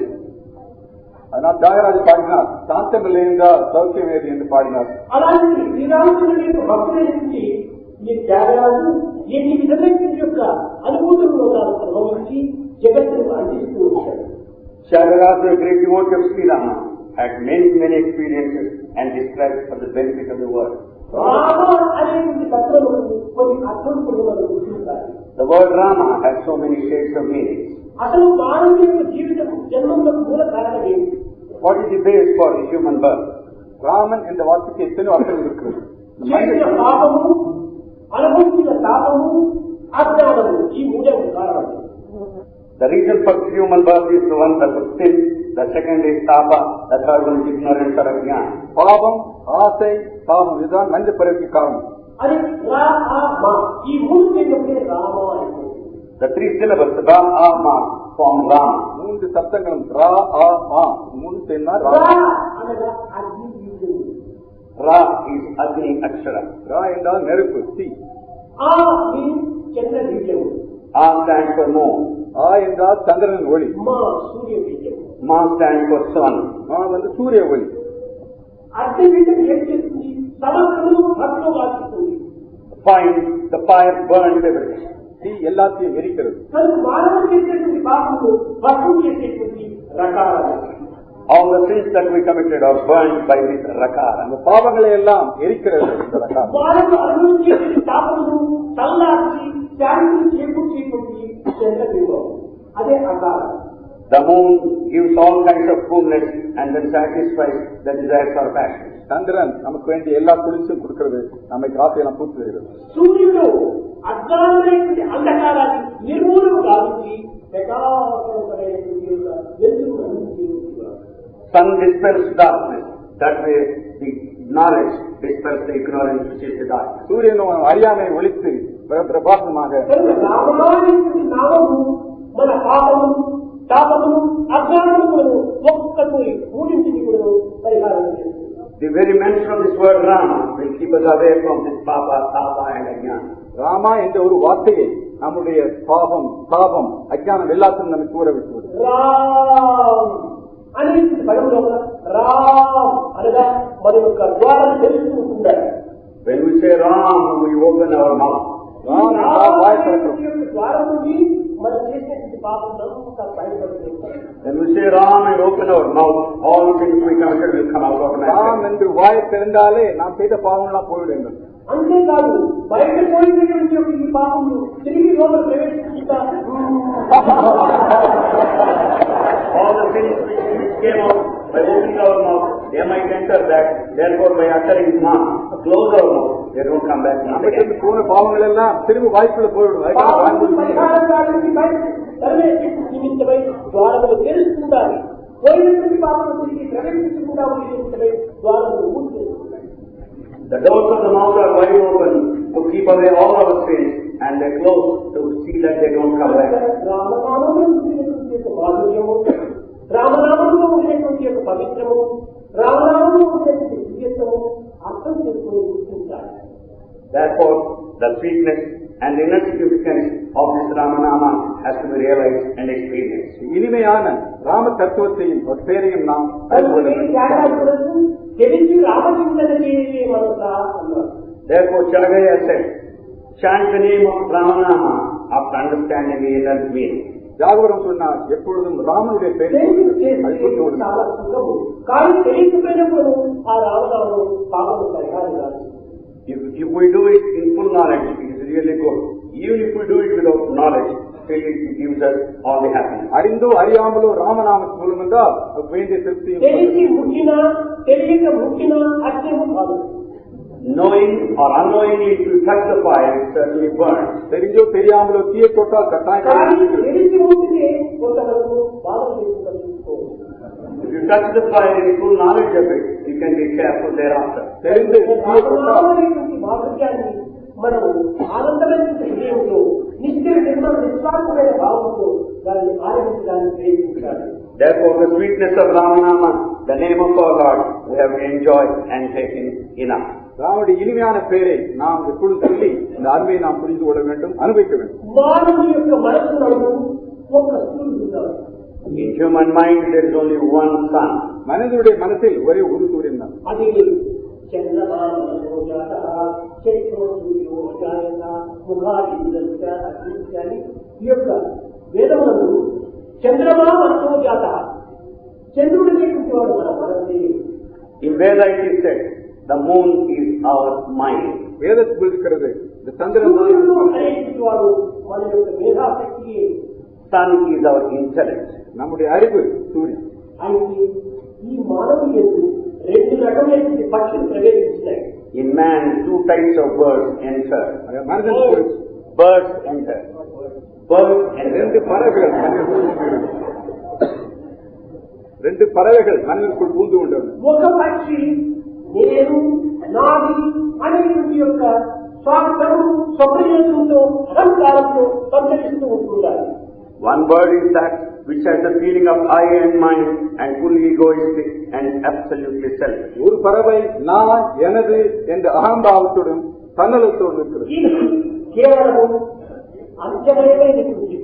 அதனால் தியாகராஜர் பாடினார், சாந்தம் இல்லை என்றால் சௌக்கியம் ஏது என்று பாடினார். అలాంటి శ్రీరామచంద్రుడి యొక్క భక్తుల నుంచి ఈ త్యాగరాజు ఎన్ని విధమైన యొక్క అనుభూతుల్లో తాను ప్రభావించి జగత్తును అందిస్తూ వచ్చాడు. Tyagaraja, a great devotee of Sri Rama, had many, many experiences and described for the benefit of the world. Rama అనేటువంటి తత్వములకు కొన్ని అర్థములు కూడా మనం గుర్తించాలి. The word Rama has so many shades of meaning. అసలు మానవుని యొక్క జీవితం జన్మంలో మూల కారణం ఏంటి? What is the base for the human birth? Raman என்ற வார்த்தைக்கு எத்தனை அர்த்தம் இருக்கிறது? చేసిన పాపము, అనుభవించిన తాపము, అజ్ఞానము, ఈ మూడే కారణం. The reason for human birth is the one that was sin, the second is tapa, the third one is ignorance or ajnana. பாவம், ஆசை, தாபம், இதுதான் மனித பிறவிக்கு காரணம். అది రా ఆ మా ఈ మూడు చేసినప్పుడే రామ అయిపోతుంది. The three syllables, Ra, A, Ma, form Rama. மூன்று சப்தங்களும் ரா, ஆ, மா மூணு சேர்ந்தா రా ராம. అనగా అగ్ని బీజము. Ra is Agni Akshara. ரா என்றால் நெருப்பு, தீ. ఆ మీన్స్ చంద్ర బీజము. A stands for moon. ஆ என்றால் சந்திரன் ஒளி. మా సూర్య బీజము. Ma stands for sun. மா வந்து சூரிய ஒளி. అగ్ని బీజం ఏం చేస్తుంది? సమస్తము భస్మం వాసిస్తుంది. Fire, the fire burns everything. தீ எல்லாத்தையும் எரிக்கிறது. కనుక మానవుడు చేసేటువంటి పాపములు భస్మం చేసేటువంటి రకాలు. All the sins that we committed are burned by this rakara. அந்த பாவங்களை எல்லாம் எரிக்கிறது இந்த ரகாரம். మానవుడు అనుభవించేటువంటి పాపములు చల్లార్చి శాంతిని చేకూర్చేటువంటి చంద్రబింబం, అదే అకారం. The moon gives all kinds of coolness and then satisfies the desires or passions. சந்திரன் நமக்கு வேண்டிய எல்லா குளிர்ச்சியும் கொடுக்கிறது, நம்மை காசையெல்லாம் பூத்துகிறது. సూర్యుడు అజ్ఞానమైనటువంటి అంధకారాన్ని నిర్మూలన గావించి ప్రకాశవంతమైనటువంటి వెలుగును అందించేవాడు. Sun dispels darkness. That way the knowledge dispels the ignorance which is the darkness. சூரியன் அறியாமையை ஒழித்து பிரபாசமாக రామమైనటువంటి నామము మన పాపము, తాపము, అజ్ఞానములను ఒక్కటి మూడింటిని కూడా పరిహారం చేస్తుంది. The very mention of this word Rama will keep us away from this papa, tapa and ajnana. Rama என்ற ஒரு வார்த்தையை நம்முடைய பாவம், தாபம், அஜ்ஞானம் எல்லாத்தையும் நமக்கு தூர விட்டுவிடும். రామ్ అనేది పదంలో రామ్ అనగా మన యొక్క ద్వారం తెలుస్తూ ఉండాలి. When we say Ram, we open our mouth. ద్వారం నుండి మనం చేసేటువంటి పాపం అంతా బయటపడుతుంది. When we say Ram and open our mouth, all things we committed will come out of our Ram என்று வாய் திறந்தாலே நாம் செய்த பாவம்லாம் போய்விடும். అంతేకాదు బయట పోయినటువంటి ఈ పాపము తిరిగి లోపల ప్రవేశించుట all the things which came out by opening our mouth, they might enter back. Therefore, by uttering Ma, close our mouth, they don't come back. நம்மகிட்ட போன பாவங்கள் எல்லாம் திரும்ப வாய்ப்புல போயிடும். పరిహారం కావాలని బయట నిమిత్తమై ద్వారములు తెరుస్తుండాలి. పోయినటువంటి పాపను తిరిగి ప్రవేశించకుండా నిమిత్తమై ద్వారములు మూసివేస్తుండాలి. The doors of the mouth are wide open to keep away all our sins, and they close to see that they don't come back. రామనామములో ఉండేటువంటి యొక్క మాధుర్యము, రామనామములో ఉండేటువంటి యొక్క పవిత్రము, రామనామములో ఉండేటువంటి దివ్యత్వము అర్థం చేసుకుని గుర్తించాలి. Therefore, the sweetness and the inner significance of this Ramanama has to be realized and experienced. இனிமையான ராம தத்துவத்தையும் ஒரு பேரையும் நாம் తెలిసి రామచింతన చేయే మనసా అన్నారు. Therefore, Charagaya said, chant the name of Ramanama after understanding the inner meaning. జాగవరం சொன்னார், எப்பொழுதும் ராமனுடைய பெயரை చాలా సుఖము, కానీ తెలిసిపోయినప్పుడు ఆ రామనామం పాపము పరిహారం కాదు. If, if we do it in full knowledge, it is really good. Even if we do it without knowledge, still it gives us all the happiness. அறிந்தோ அறியாமலோ ராமநாமம் சொல்லும் என்றால் வேண்டிய திருப்தியும். తెలిసి ముట్టినా తెలియక ముట్టినా అర్థము కాదు. Knowing or unknowingly, if you touch the fire, it certainly burns. தெரிஞ்சோ தெரியாமலோ தீய தொட்டால் கட்டாயம். తెలిసి ముట్టితే కొంతవరకు బాధ చేసుకుంటారు. If you touch the fire in full knowledge of it, you can be careful thereafter. మాధుర్యాన్ని మనం ఆనందమైన హృదయంతో నిశ్చయ నిర్మల నిస్వార్థమైన భావంతో దాన్ని ఆరంభించడానికి ప్రయత్నించాలి. Therefore, the sweetness of Ramanama, the name of our Lord, we have to enjoy and take in enough. ராமனுடைய இனிமையான பெயரை நாம் எப்பொழுது சொல்லி இந்த அருமையை நாம் புரிந்து கொள்ள வேண்டும், அனுபவிக்க வேண்டும். మానవుని యొక్క మనస్సులో ఒక సూర్యుడు ఉన్నాడు. In human mind, there is only one sun. மனிதனுடைய மனசில் ஒரே ஒரு சூரியன் தான். అది చంద్రమా మనోజాత చైత్రో సూర్యో అజాయత ముఖాది దస్య అగ్నిత్యాది ఈ యొక్క వేదములను చంద్రమా మనోజాత చంద్రుడు లేకుంటే వాడు మన మనసే. In Veda it is said, the moon is our mind. వేదத்தில் இருக்கிறது இந்த சந்திரன் అనేటువంటి వాడు మన యొక్క మేధాశక్తియే. Sun is our intellect. நம்முடைய அறிவு సూర్యుడు. అయితే ఈ మానవుని యొక్క రెండు రకమైనటువంటి పక్షులు ప్రవేశించాయి. In man, two types of birds enter. மனிதன் Birds enter. Birds enter. ரெண்டு பறவைகள் ரெண்டு பறவைகள் மனிதனுக்குள் பூந்து ఉండవు. ఒక పక్షి నేను నాది అనేటువంటి యొక్క స్వార్థము స్వప్రయోజనంతో అహంకారంతో సంచరిస్తూ ఉంటుండాలి. One bird is that which has the feeling of I and mine and fully egoistic and absolutely selfish. ஒரு பறவை நான் எனது என்ற அகம்பாவத்துடன் தன்னலத்தோடு இருக்கிறது. ఇది కేవలం అంచమైనటువంటి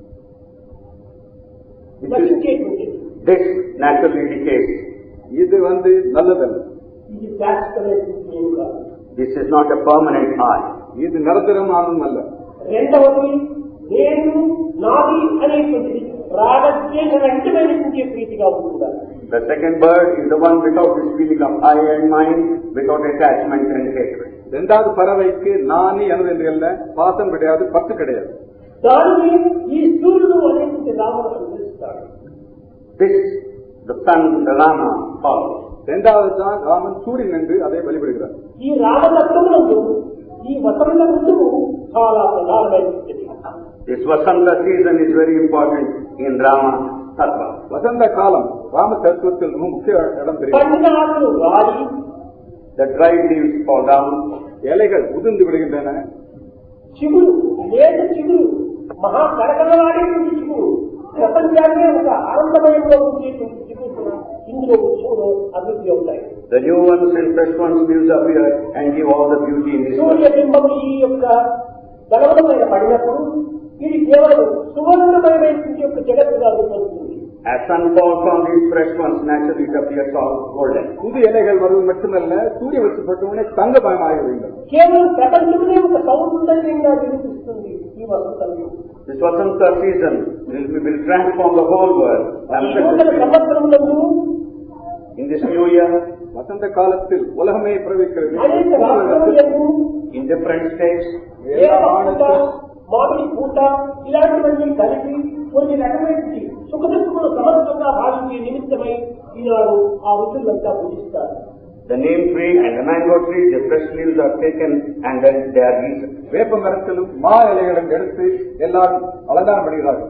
నశించేటువంటి This naturally decays. இது வந்து நல்லதல்ல. ఇది శాశ్వతమైనటువంటి ఏమి కాదు. This is not a permanent I. இது నిరంతరమానం అల్ల. రెండవది నేను నాది అనేటువంటిది రాగద్వేషరహితమైనటువంటి ప్రీతిగా ఉంటుండాలి. The second bird is the one without this feeling of I and mine, without attachment and hatred. இரண்டாவது பறவைக்கு நானே எனது என்று அல்ல, பாசம் கிடையாது, பற்று கிடையாது. దానిని ఈ సూర్యుడు అనేటువంటి రాముడు అనుసరిస్తాడు. This the sun, the Rama, follows. இரண்டாவது தான் ராமன் சூரியன் என்று அதை வழிபடுகிறார். ఈ రామతత్వమునందు ఈ వసంత ఋతువు చాలా ప్రధానమైనది. This Vasanta season is very important in Rama Tattva. வசந்த காலம் ராம தத்துவத்தில் முக்கிய இடம் பெறுகிறது. The dry leaves fall down. இலைகள் உதிர்ந்து விடுகின்றன. చిగురు లేత చిగురు మహా కరకరలాడేటువంటి చిగురు ప్రపంచాన్ని ఒక ఆనందమయంలో ఉంచేటువంటి చిగురు ఇందులో ఉత్సవంలో అభివృద్ధి అవుతాయి. The new ones and fresh ones leaves appear and give all the beauty in this world. సూర్యబింబం ఈ యొక్క బలవంతమైన పడినప్పుడు ఇది కేవలం సువర్ణమయమైనటువంటి యొక్క జగత్తుగా రూపొందుతుంది. As sun falls on these fresh ones, naturally it appears all golden. புது இலைகள் வருவது மட்டுமல்ல, சூரிய வெளிச்சப்பட்டவுடனே தங்கமயமாகிவிடும். కేవలం ప్రపంచంలో ఒక సౌందర్యంగా వినిపిస్తుంది ఈ వసంతంలో. This Vasanta season will, will transform the whole world. సంవత్సరంలో In this new year, வசந்த காலத்தில் உலகமே பிரவேசிக்கிறது. అనేక రాష్ట్రాలు in different states, మామిడి పూట ఇలాంటివన్నీ కలిపి కొన్ని రకమైన సుఖదుఖములు సమర్థంగా భావించే నిమిత్తమై ఈనాడు ఆ ఋతులంతా పూజిస్తారు. The neem tree and the mango tree, the fresh leaves are taken and then they are eaten. வேப்ப மரத்திலும் மா இலைகளும் எடுத்து எல்லாரும் அலங்காரம் பண்ணுகிறார்கள்.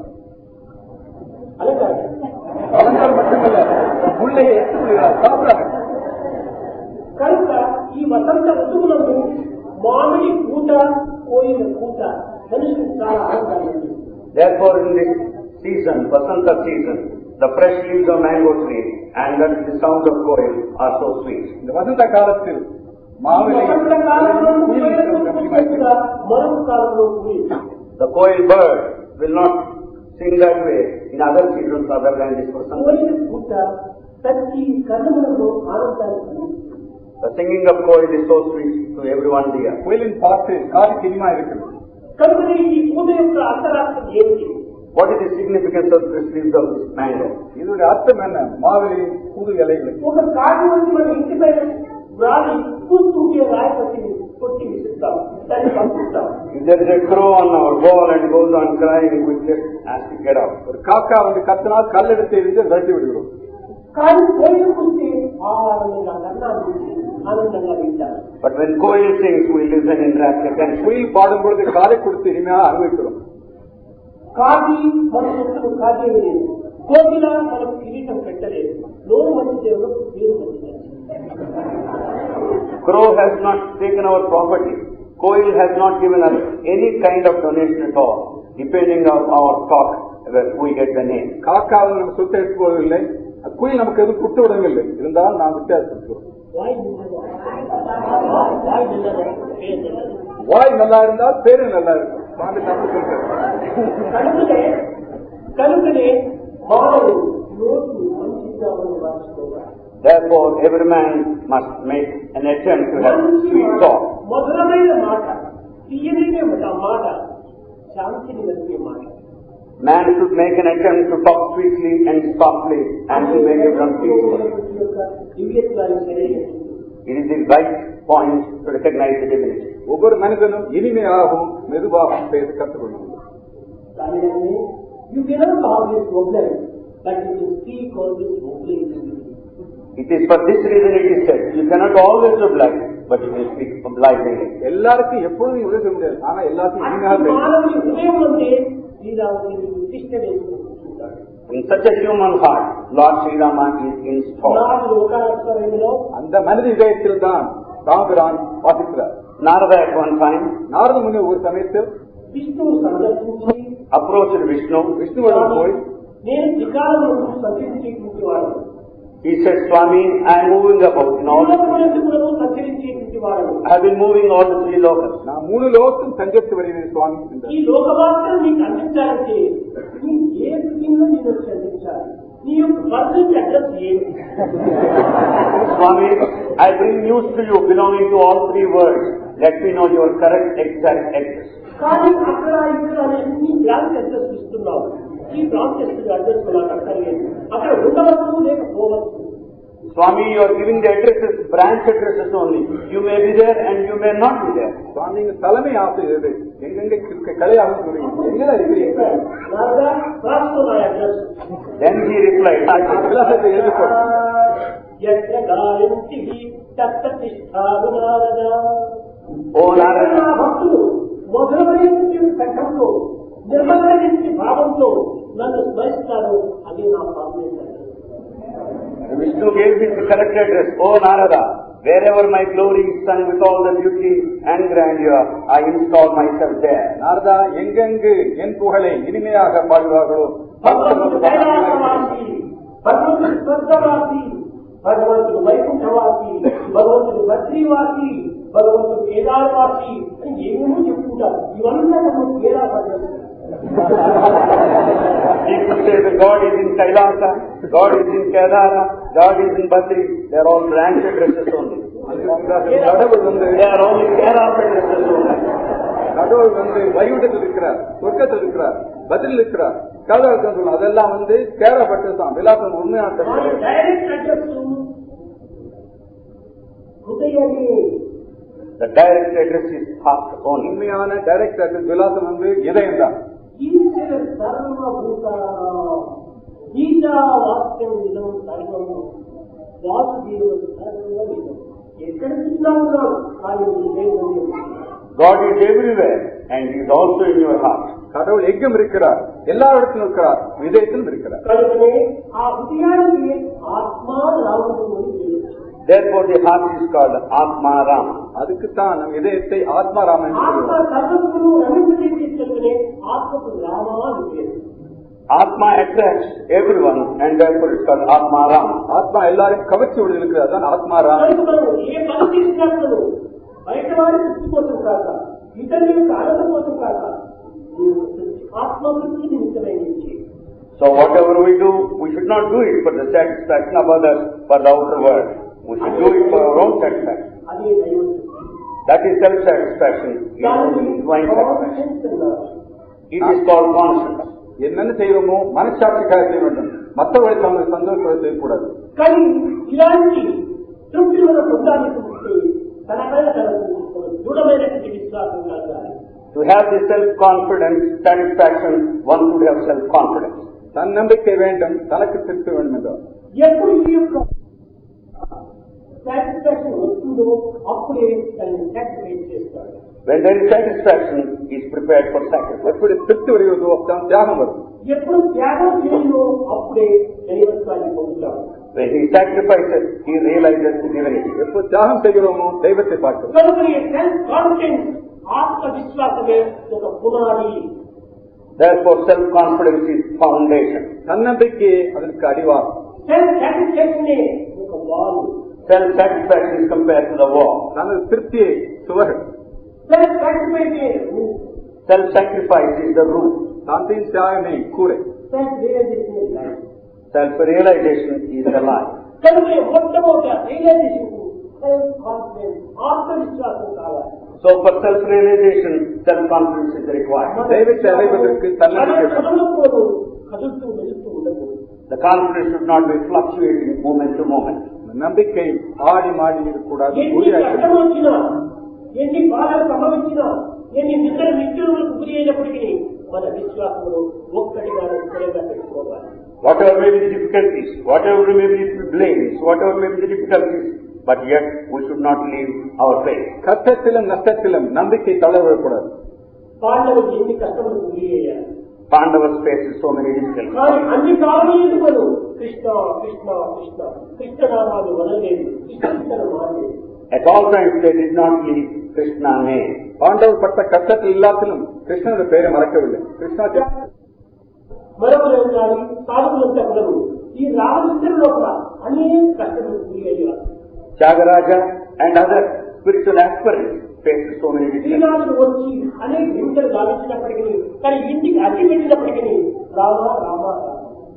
அலங்காரம் மட்டுமல்ல, முள்ளே சாப்பிடுறாங்க. కనుక ఈ వసంత ఋతువులను మామిడి పూత కోయిల పూత మనుషులకు చాలా ఆనందాన్ని. Therefore in this season, Vasanta season, the fresh leaves of mango tree and the sound of koil are so sweet. இந்த வசந்த காலத்தில் மாவிலை the koil bird will not sing that way in other seasons other than this Vasanta. The singing of koil is so sweet to everyone's ear. கோயிலின் பாட்டு காது கினிமா இருக்கிறது. What is the significance of this leaves of this mango? இதனுடைய அர்த்தம் என்ன? மாவிலை புது இலைகள். ఒక కాడు వచ్చి మన ఇంటి పైన రాలి పూస్తుంటే రాయపట్టి కొట్టి విసుస్తాం, దాన్ని పంపిస్తాం. If there is a crow on our wall and goes on crying, we just ask to get out. ஒரு காக்கா வந்து கத்தினால் கல்லெடுத்து எரிந்து விரட்டி விடுகிறோம். కానీ కోయిల కూస్తే ఆనందంగా కన్నాను ఆనందంగా వింటారు. But when koil sings, we listen in rapture. And கோயில் பாடும் பொழுது காலை கொடுத்து இனிமையாக அனுபவிக்கிறோம். కాకి మన సొంతకు కాకే లేదు, కోకిల మనకు కిరీటం పెట్టలేదు, నోరు మంచి దేవుడు పేరు మంచి. Crow has not taken our property. Koil has not given us any kind of donation at all, depending on our talk where we get the name. காக்கா நம்ம சொத்தை எடுத்து போவதில்லை, குயில் நமக்கு எதுவும் குட்டு விடவில்லை. இருந்தாலும் நாம் வித்தியாசப்படுகிறோம். வாய் நல்லா இருந்தால் பேரு நல்லா இருக்கும். Therefore, every man must make an attempt to have sweet talk. Man should make an attempt to talk sweetly and softly and to make everyone peaceful. It is the right point to recognize the divinity. ஒவ்வொரு மனிதனும் இனிமையாகவும் மெதுவாகவும் பேச கற்றுக்கொள்ளணும். You cannot always oblige, but you can speak always oblige. It is for this reason it is said, you cannot always oblige, but you will speak obligingly. எல்லாருக்கும் எப்பொழுதும் உதவி செய்ய முடியாது, ஆனா எல்லாத்தையும் இனிமையாக பேசணும். In such a human heart, Lord Sri Rama is installed. அந்த மனித இதயத்தில் தான் ராமபிரான் வாசிக்கிறார். Narada at one time, Narada முனி ஒரு சமயத்தில் விஷ்ணு சந்தர்சிంచి approached Vishnu. விஷ்ணுவிடம் போய் నేను వికారమును సంచరించేవాడు. He said, Swami, I am moving about in all. I have been moving all the three lokas. நான் மூணு லோகத்தும் சஞ்சரித்து வருகிறேன் சுவாமி. ఈ లోకమాత్రం నీకు అందించాలంటే నీ ఏ స్థితిలో నేను సంధించాలి, నీ యొక్క పర్సనల్ అడ్రస్ ఏంటి? Swami, I bring news to you belonging to all three worlds. Let me know your correct exact address. కానీ అక్కడ ఇక్కడ నీ బ్రాంచ్ అడ్రస్ ఇస్తున్నావు. ఈ బ్రాంచ్ అడ్రస్ నాకు అక్కర్లేదు, అక్కడ ఉండవచ్చు లేకపోవచ్చు. Swami, you are giving the addresses, branch addresses only. You may be there and you may not be there. Swami, இந்த தலைமை ஆசை எது? எங்கெங்க கலையாக சொல்றீங்க, எங்கெல்லாம் இருக்கிறீங்க? நாரதா, ராஷ்டிர அட்ரஸ். Then he replied, விலாசத்தை எழுதி போடு. యత్ర గాయంతి తత్ర తిష్ఠామి నారద. ఓ నారద, భక్తులు మొదలైన కంఠంతో నిర్మలమైన భావంతో నన్ను స్మరిస్తాడు, అది నా పాపం. Vishnu gave me the correct address. Oh Narada, wherever my glory is sung with all the beauty and grandeur, I install myself there. Narada, எங்கெங்கு என் புகழை இனிமையாக பாடுவார்களோ, భగవంతుడు కైలాసవాసి, భగవంతుడు స్వర్గవాసి, భగవంతుడు వైకుంఠవాసి, భగవంతుడు బద్రీవాసి, భగవంతుడు కేదారవాసి అని ఏమేమో చెప్పుకుంటారు. ఇవన్నీ మనం కేదారవాసి. He could say that God is in Kailasa, God is in Kedara, God is in Badri. They are all branch addresses only. They are only Kedara addresses only. கடவுள் வந்து வைகுண்டத்தில் இருக்கிறார், சொர்க்கத்தில் இருக்கிறார், பதில் இருக்கிறார், கேதாரத்தில் சொல்ல அதெல்லாம் வந்து கேரப்பட்டு தான் விலாசம் உண்மையான. The direct address is heart only. உண்மையான டைரக்ட் அட்ரஸ் விலாசம் வந்து இதயம் தான். ఈశ్వర సర్వభూత ఈశా వాక్యం ఇదం సర్వము వాసుదేవ ఎక్కడ చూసినా ఉన్నాడు కానీ God is everywhere and He is also in your heart. கடவுள் எங்கும் இருக்கிறார், எல்லா இடத்திலும் இருக்கிறார், இதயத்திலும் இருக்கிறார். Therefore the heart is called Atma Ram. அதுக்குத்தான் நம் இதயத்தை ஆத்மாராம் என்று Atma attracts everyone and therefore it's called Atma Ram. ஆத்மா எல்லாரையும் கவர்ச்சி விடுதலுக்கு அதான் ஆத்மாராம். బయట వారి తృప్తి కోసం కాక ఇతరుల యొక్క ఆనందం కోసం కాక ఆత్మతృప్తి నిమిత్తమైన. So whatever we do, we should not do it for the satisfaction of others, for the outer world. We should do it for our own satisfaction. That is self-satisfaction. Divine satisfaction. It is called conscience. என்னென்ன செய்வோமோ மனசாட்சிக்காக செய்ய வேண்டும், மற்றவர்களை தங்கள் சந்தோஷத்தை செய்யக்கூடாது. కానీ ఇలాంటి తృప్తిలను పొందాలంటే To have this self-confidence, satisfaction, one should have self-confidence. தன்னம்பிக்கை வேண்டும், தனக்கு திருப்தி வேண்டும் என்றார். ఎప్పుడు ఈ యొక్క సాటిస్ఫాక్షన్ వస్తుందో అప్పుడే దాన్ని సాక్రిఫైస్ చేస్తాడు. When there is satisfaction, he is prepared for sacrifice. ఎప్పుడు తృప్తి వరిగదో అప్పుడు త్యాగం వస్తుంది. ఎప్పుడు త్యాగం చేయదో అప్పుడే దైవత్వాన్ని పొందుతాడు. When he sacrifices, he realizes the divinity. ఎప్పుడు త్యాగం చేయగలమో దైవத்தை பார்க்கிறோம். కనుక సెల్ఫ్ కాన్ఫిడెన్స్ ఆత్మవిశ్వాసమే ఒక పునాది. Therefore self-confidence is foundation. தன்னம்பிக்கை அதற்கு அடிவாரம். సెల్ఫ్ సాటిస్ఫాక్షన్ ఒక wall. Self-satisfaction is compared to the wall. தனது திருப்தியை சுவர். Self sacrifice roof. Self-sacrifice is the roof. தாந்தின் தியாகமே கூரை. Self realisation is life. Self-realization is the life. కనుక మొట్టమొదట రియలైజేషన్ సెల్ఫ్ కాన్ఫిడెన్స్ ఆత్మవిశ్వాసం కావాలి. So for self-realization, self-confidence is required. దైవத்தை అடைవதற்கு తన్నம்பிக்கை. కదులుతూ వెళుతూ ఉండకూడదు. The confidence should not be fluctuating moment to moment. நம்பிக்கை ஆடி மாடி இருக்கக்கூடாது. ఎన్ని బాధలు సంభవించినా, ఎన్ని నిద్ర నిత్యులకు గురి అయినప్పటికీ మన విశ్వాసంలో ఒక్కటిగా స్థిరంగా పెట్టుకోవాలి. Whatever may be the difficulties, whatever may be the blames, whatever may be the difficulties, but yet we should not leave our faith. கஷ்டத்திலும் நஷ்டத்திலும் நம்பிக்கை தளரக்கூடாது. పాండవులు ఎన్ని కష్టములకు గురి అయ్యారు. Pandavas faces so many difficulties. కానీ అన్ని కారణాలు వాళ్ళు కృష్ణ కృష్ణ కృష్ణ కృష్ణనామాలు వదలలేదు, కృష్ణ మారలేదు. At all times they did not leave Krishna name. பாண்டவர் பட்ட கஷ்டத்தில் எல்லாத்திலும் கிருஷ்ணனுடைய பெயரை மறக்கவில்லை. கிருஷ்ணா మరొకరు కానీ సాధువులంతా కూడా ఈ రామచంద్ర లోపల అనేక కష్టములకు గురి అయ్యారు. Tyagaraja and other spiritual aspirants faced so many difficulties. శ్రీరాముడు వచ్చి అనేక హింసలు గావించినప్పటికీ, కానీ ఇంటికి అగ్గి పెట్టినప్పటికీ Rama Rama Rama.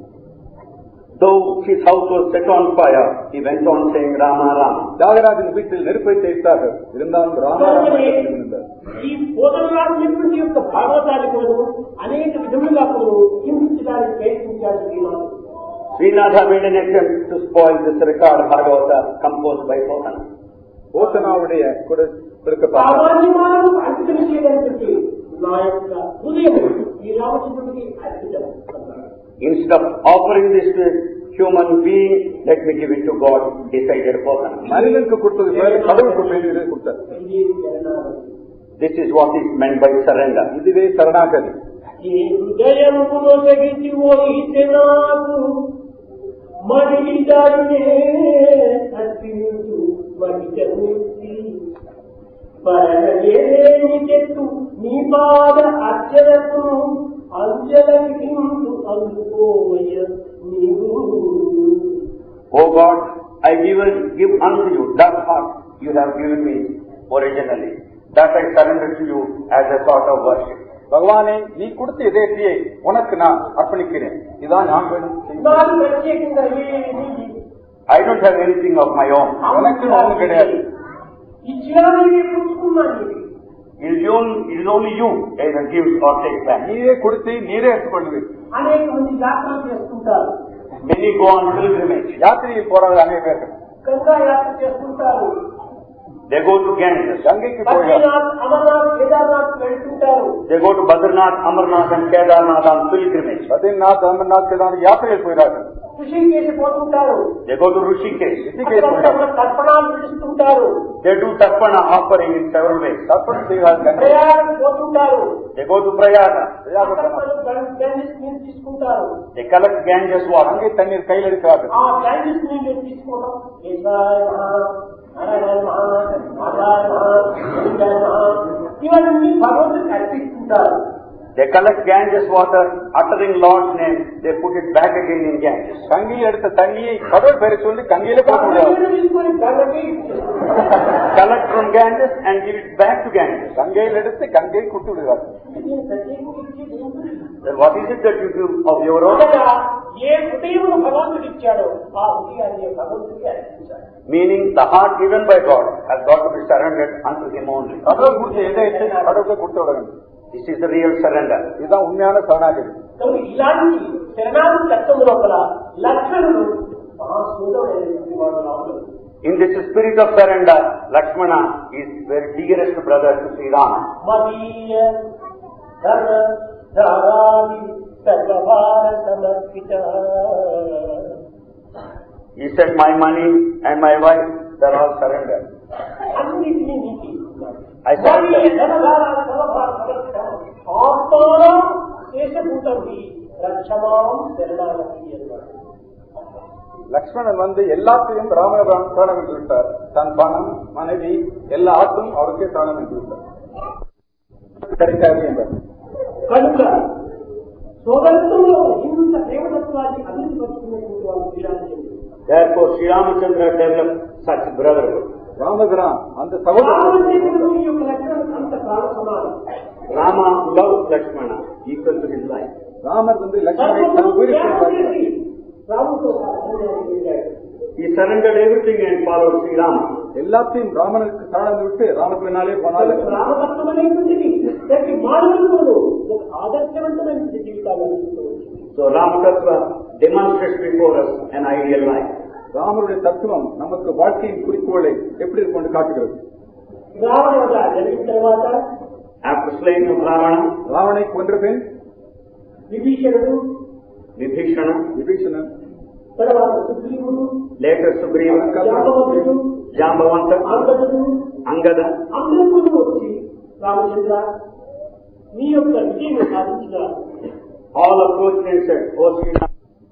Though his house was set on fire, he went on saying Rama Rama. Thiagarajan வீட்டில் நெருப்பை தேய்த்தார்கள், இருந்தாலும் ராமா ராமா. ఈ పోతనాత్మకుడి యొక్క భాగవతాన్ని కూడా అనేక విధములుగా కూడా హింసించడానికి ప్రయత్నించాడు శ్రీనాథుడు. Srinatha made an attempt to spoil this record Bhagavata composed by Potana. పోతనావుடைய సామాన్యమానకు అంకితం చేయడానికి నా యొక్క హృదయం ఈ రామచంద్రుడికి అర్పితం. Instead of offering this to a human being, let me give it to God, decided Potana. மனிதனுக்கு கொடுத்தது வேறு, கடவுளுக்கு பேரு கொடுத்தார். This is what is meant by surrender. இதுவே சரணாகதி. ఈ హృదయమును జగితి ఓయితెనాకు మడిదారినే అర్పించు మడితముక్తి పరగేని చెట్టు నీ పాద అర్చనకును అంజలించు అందుకోయ నీవు. O God, I give, give unto you that heart you have given me originally. That I surrender to you as a sort of worship. பகவானே, நீ கொடுத்த இதயத்தையே உனக்கு நான் அர்ப்பணிக்கிறேன். இதான் நான் வேணும். I don't have anything of my own. உனக்கு ஒன்றும் கிடையாது. It is only you either gives or takes back. நீரே கொடுத்து நீரே எடுத்துக்கொள்வீர். అనేక మంది యాత్రలు చేస్తుంటారు. Many go on pilgrimage. யாத்திரையில் போறாங்க అనేక பேர். గంగా యాత్ర చేస్తుంటారు. They go to Ganges. గంగకి పోయారు. అమర్నాథ్ కేదార్నాథ్ వెళ్తుంటారు. They go to Badrinath, Amarnath and Kedarnath on pilgrimage. Badrinath, Amarnath, Kedarnath యాత్రలు పోయారు. ఋషికేశ పోతుంటారు. They go to Rishikesh. తర్పణాలు పిలుస్తుంటారు. They do tarpana offering in several ways. తర్పణ చేయాలి. ప్రయాగం పోతుంటారు. They go to Prayaga. గంజస్ నీళ్ళు తీసుకుంటారు. They collect Ganges water. அங்கே தண்ணீர் கையில் எடுக்கிறார்கள். ఆ గంజస్ నీళ్ళు తీసుకోవడం ఇవన్నీ భగవంతుడికి అర్పిస్తుంటారు. They collect Ganges water, uttering Lord's name, they put it back again in Ganges. கங்கையில் எடுத்த தண்ணியை கடவுள் பேரை சொல்லி கங்கையில Collect from Ganges and give it back to Ganges. கங்கையில் எடுத்து கங்கையை குட்டு விடுவார்கள். Then what is it that you do of your own? ఏ హృదయం భగవంతుడికి ఇచ్చాడో ఆ హృదయాన్ని భగవంతుడికి అర్పించాలి. Meaning the heart given by God has got to be surrendered unto Him only. கடவுள் கொடுத்த எதை கடவுளுக்கு கொடுத்து விடணும். This is the real surrender. இதுதான் உண்மையான சரணாகதி. ఇలాంటి శరణాగతి తత్వం లోపల లక్ష్మణుడు మహాసుందరుడైనటువంటి వాడు రాముడు. In this spirit of surrender, Lakshmana is very dearest brother to Sri Rama. మదీయ ధర్మ ధారాది సర్వభార సమర్పిత. He said, my money and my wife, they are all surrendered. అన్నిటినీ నీకు I surrender. ఆత్మానం శేషభూతంకి రక్షమాం శరణాగతి అన్నాడు. லக்ஷ்மணன் வந்து எல்லாத்தையும் ராமபிரான் சரணம் என்று விட்டார். தன் பணம் மனைவி எல்லா ஆற்றும் அவருக்கே சரணம் என்று விட்டார். கிடைக்காது என்றார். కనుక సోదరులలో ఇంత ప్రేమతత్వాన్ని అభివృద్ధి పరుచుకున్నటువంటి వాళ్ళు శ్రీరామచంద్రుడు. Therefore, Sri Ramachandra developed such brotherhood. ராமபிரான் அந்த சகோதரன் యొక్క లక్షణం అంత ప్రాణ సమానం. Rama loved Lakshmana equal to his life. Ramar வந்து லக்ஷ்மணனை தன் உயிருக்கு రాముతో He surrendered everything and followed Sri Rama. எல்லாத்தையும் ராமனுக்கு சரணம் விட்டு ராம பின்னாலே போனார். రామతత్వం అనేటువంటిది ప్రతి మానవుడిలోనూ ఒక ఆదర్శవంతమైన జీవితాన్ని అందిస్తుంది. So Ramatattva demonstrates before us an ideal life. ராமருடைய தத்துவம் நமக்கு வாழ்க்கையின் குறிக்கோளை எப்படி கொண்டு காட்டுகிறது. రావణ జరిగిన తర్వాత After slaying of Ravana, ராவனை கொன்ற பின் విభీషణుడు, Vibhishana, விபீஷணன், తర్వాత సుగ్రీవుడు, later Sugriva, జాంబవంతుడు, Jambavanta, అంగదుడు, Angada, అందరూ వచ్చి రామచంద్ర నీ యొక్క విజయం సాధించిన all approached and said, O Sri Rama,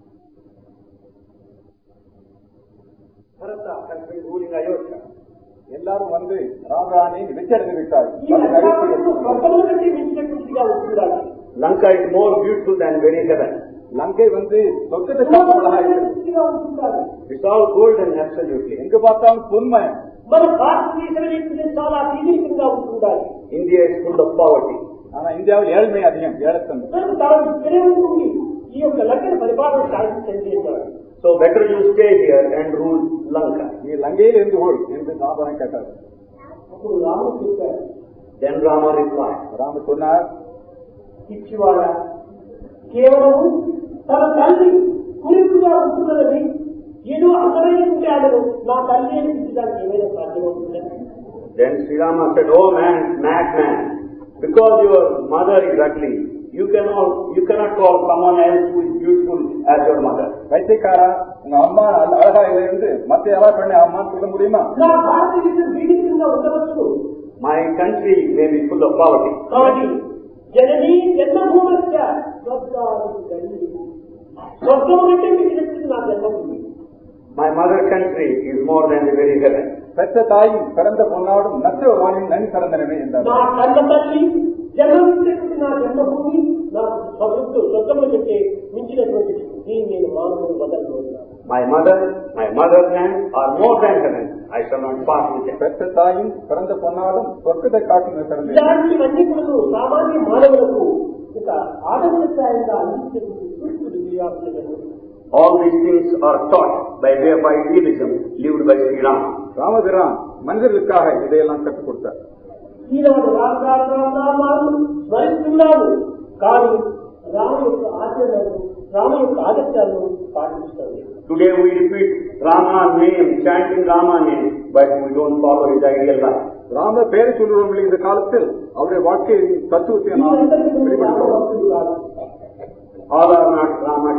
Bharata has been ruling Ayodhya. எல்லாரும் வந்து ராமராணி வெச்சடைந்து விட்டார். ఈ అధికారులు స్వర్గంలో కంటే మించినటువంటిదిగా ఉంటున్నారు. Lanka is more beautiful than very heaven. லங்கை வந்து சொர்க்கத்தை காப்பதாக ఉంటున్నారు. It's all golden absolutely. எங்க பார்த்தாலும் பொன்மயம். మన భారతదేశం ఏంటంటే చాలా తీవ్రంగా ఉంటున్నారు. India is full of poverty. ஆனா இந்தியாவில் ஏழ்மை அதிகம், ஏழத்தன்மை. తాను ఇక్కడే ఉంటుంది ఈ యొక్క లంకను పరిపాలన సాధించండి అన్నారు. So better you stay here and rule Lanka. நீ லங்கையில் இருந்து ஓடு என்று ராமன் கேட்டார். అప్పుడు రాముడు చెప్పారు. Then Rama replied, ராம சொன்னார், ఇచ్చివాడ కేవలం తన తల్లి కురింపుగా ఉంటున్నదని ఏదో అందరైనటువంటి ఆమెను నా తల్లి అని పిలిచడానికి ఏమైనా సాధ్యమవుతుందని. Then Sri Rama said, oh man, madman, because your mother is ugly, you cannot, you cannot call someone else who is beautiful as your mother. வைத்தியக்காரா, உங்க அம்மா அழகா இருந்து மத்த யாராவது பண்ண அம்மான்னு சொல்ல முடியுமா? నా భారతదేశం వీడికంగా ఉండవచ్చు. My country may be full of poverty. కాబట్టి జననీ జన్మభూమస్య స్వర్గాది గణి. స్వర్గం అంటే మీకు నచ్చింది నా జన్మభూమి. My mother country is more than the very heaven. பெற்ற தாயும் பிறந்த பொன்னாடும் நச்ச வாணியும் நன் சிறந்தனவே என்றார். నా కన్న తల్లి జన్మనిచ్చినటువంటి నా జన్మభూమి నాకు స్వర్గంతో స్వర్గంలో కంటే మించినటువంటిది. దీన్ని నేను మానవుడు వదలను. My mother, my motherland are more than heaven. I shall not part with it. பெற்ற தாயும் பிறந்த பொன்னாடும் சொர்க்கத்தை காட்டும் சிறந்தது. ఇలాంటివన్నీ కూడా సామాన్య మానవులకు ఒక ఆదర్శప్రాయంగా అందించినటువంటి సూక్ష్మ క్రియాత్మకము. All these things are taught by way of idealism lived by Sri Rama. ராமபிரான் மனிதர்களுக்காக இதையெல்லாம் கற்றுக் கொடுத்தார். ఈనాడు రామనామాలు స్మరిస్తున్నాము కానీ రామ యొక్క ఆచరణను రామ యొక్క ఆదర్శాలను పాటిస్తాము. Today we repeat Rama's name, chanting Rama's name, but we don't follow his ideal life. Rama பேரை சொல்லுவோம் இந்த காலத்தில் அவருடைய வாழ்க்கையின் தத்துவத்தை நாம் வெளிப்படுத்துகிறோம். All are not Rama devotees.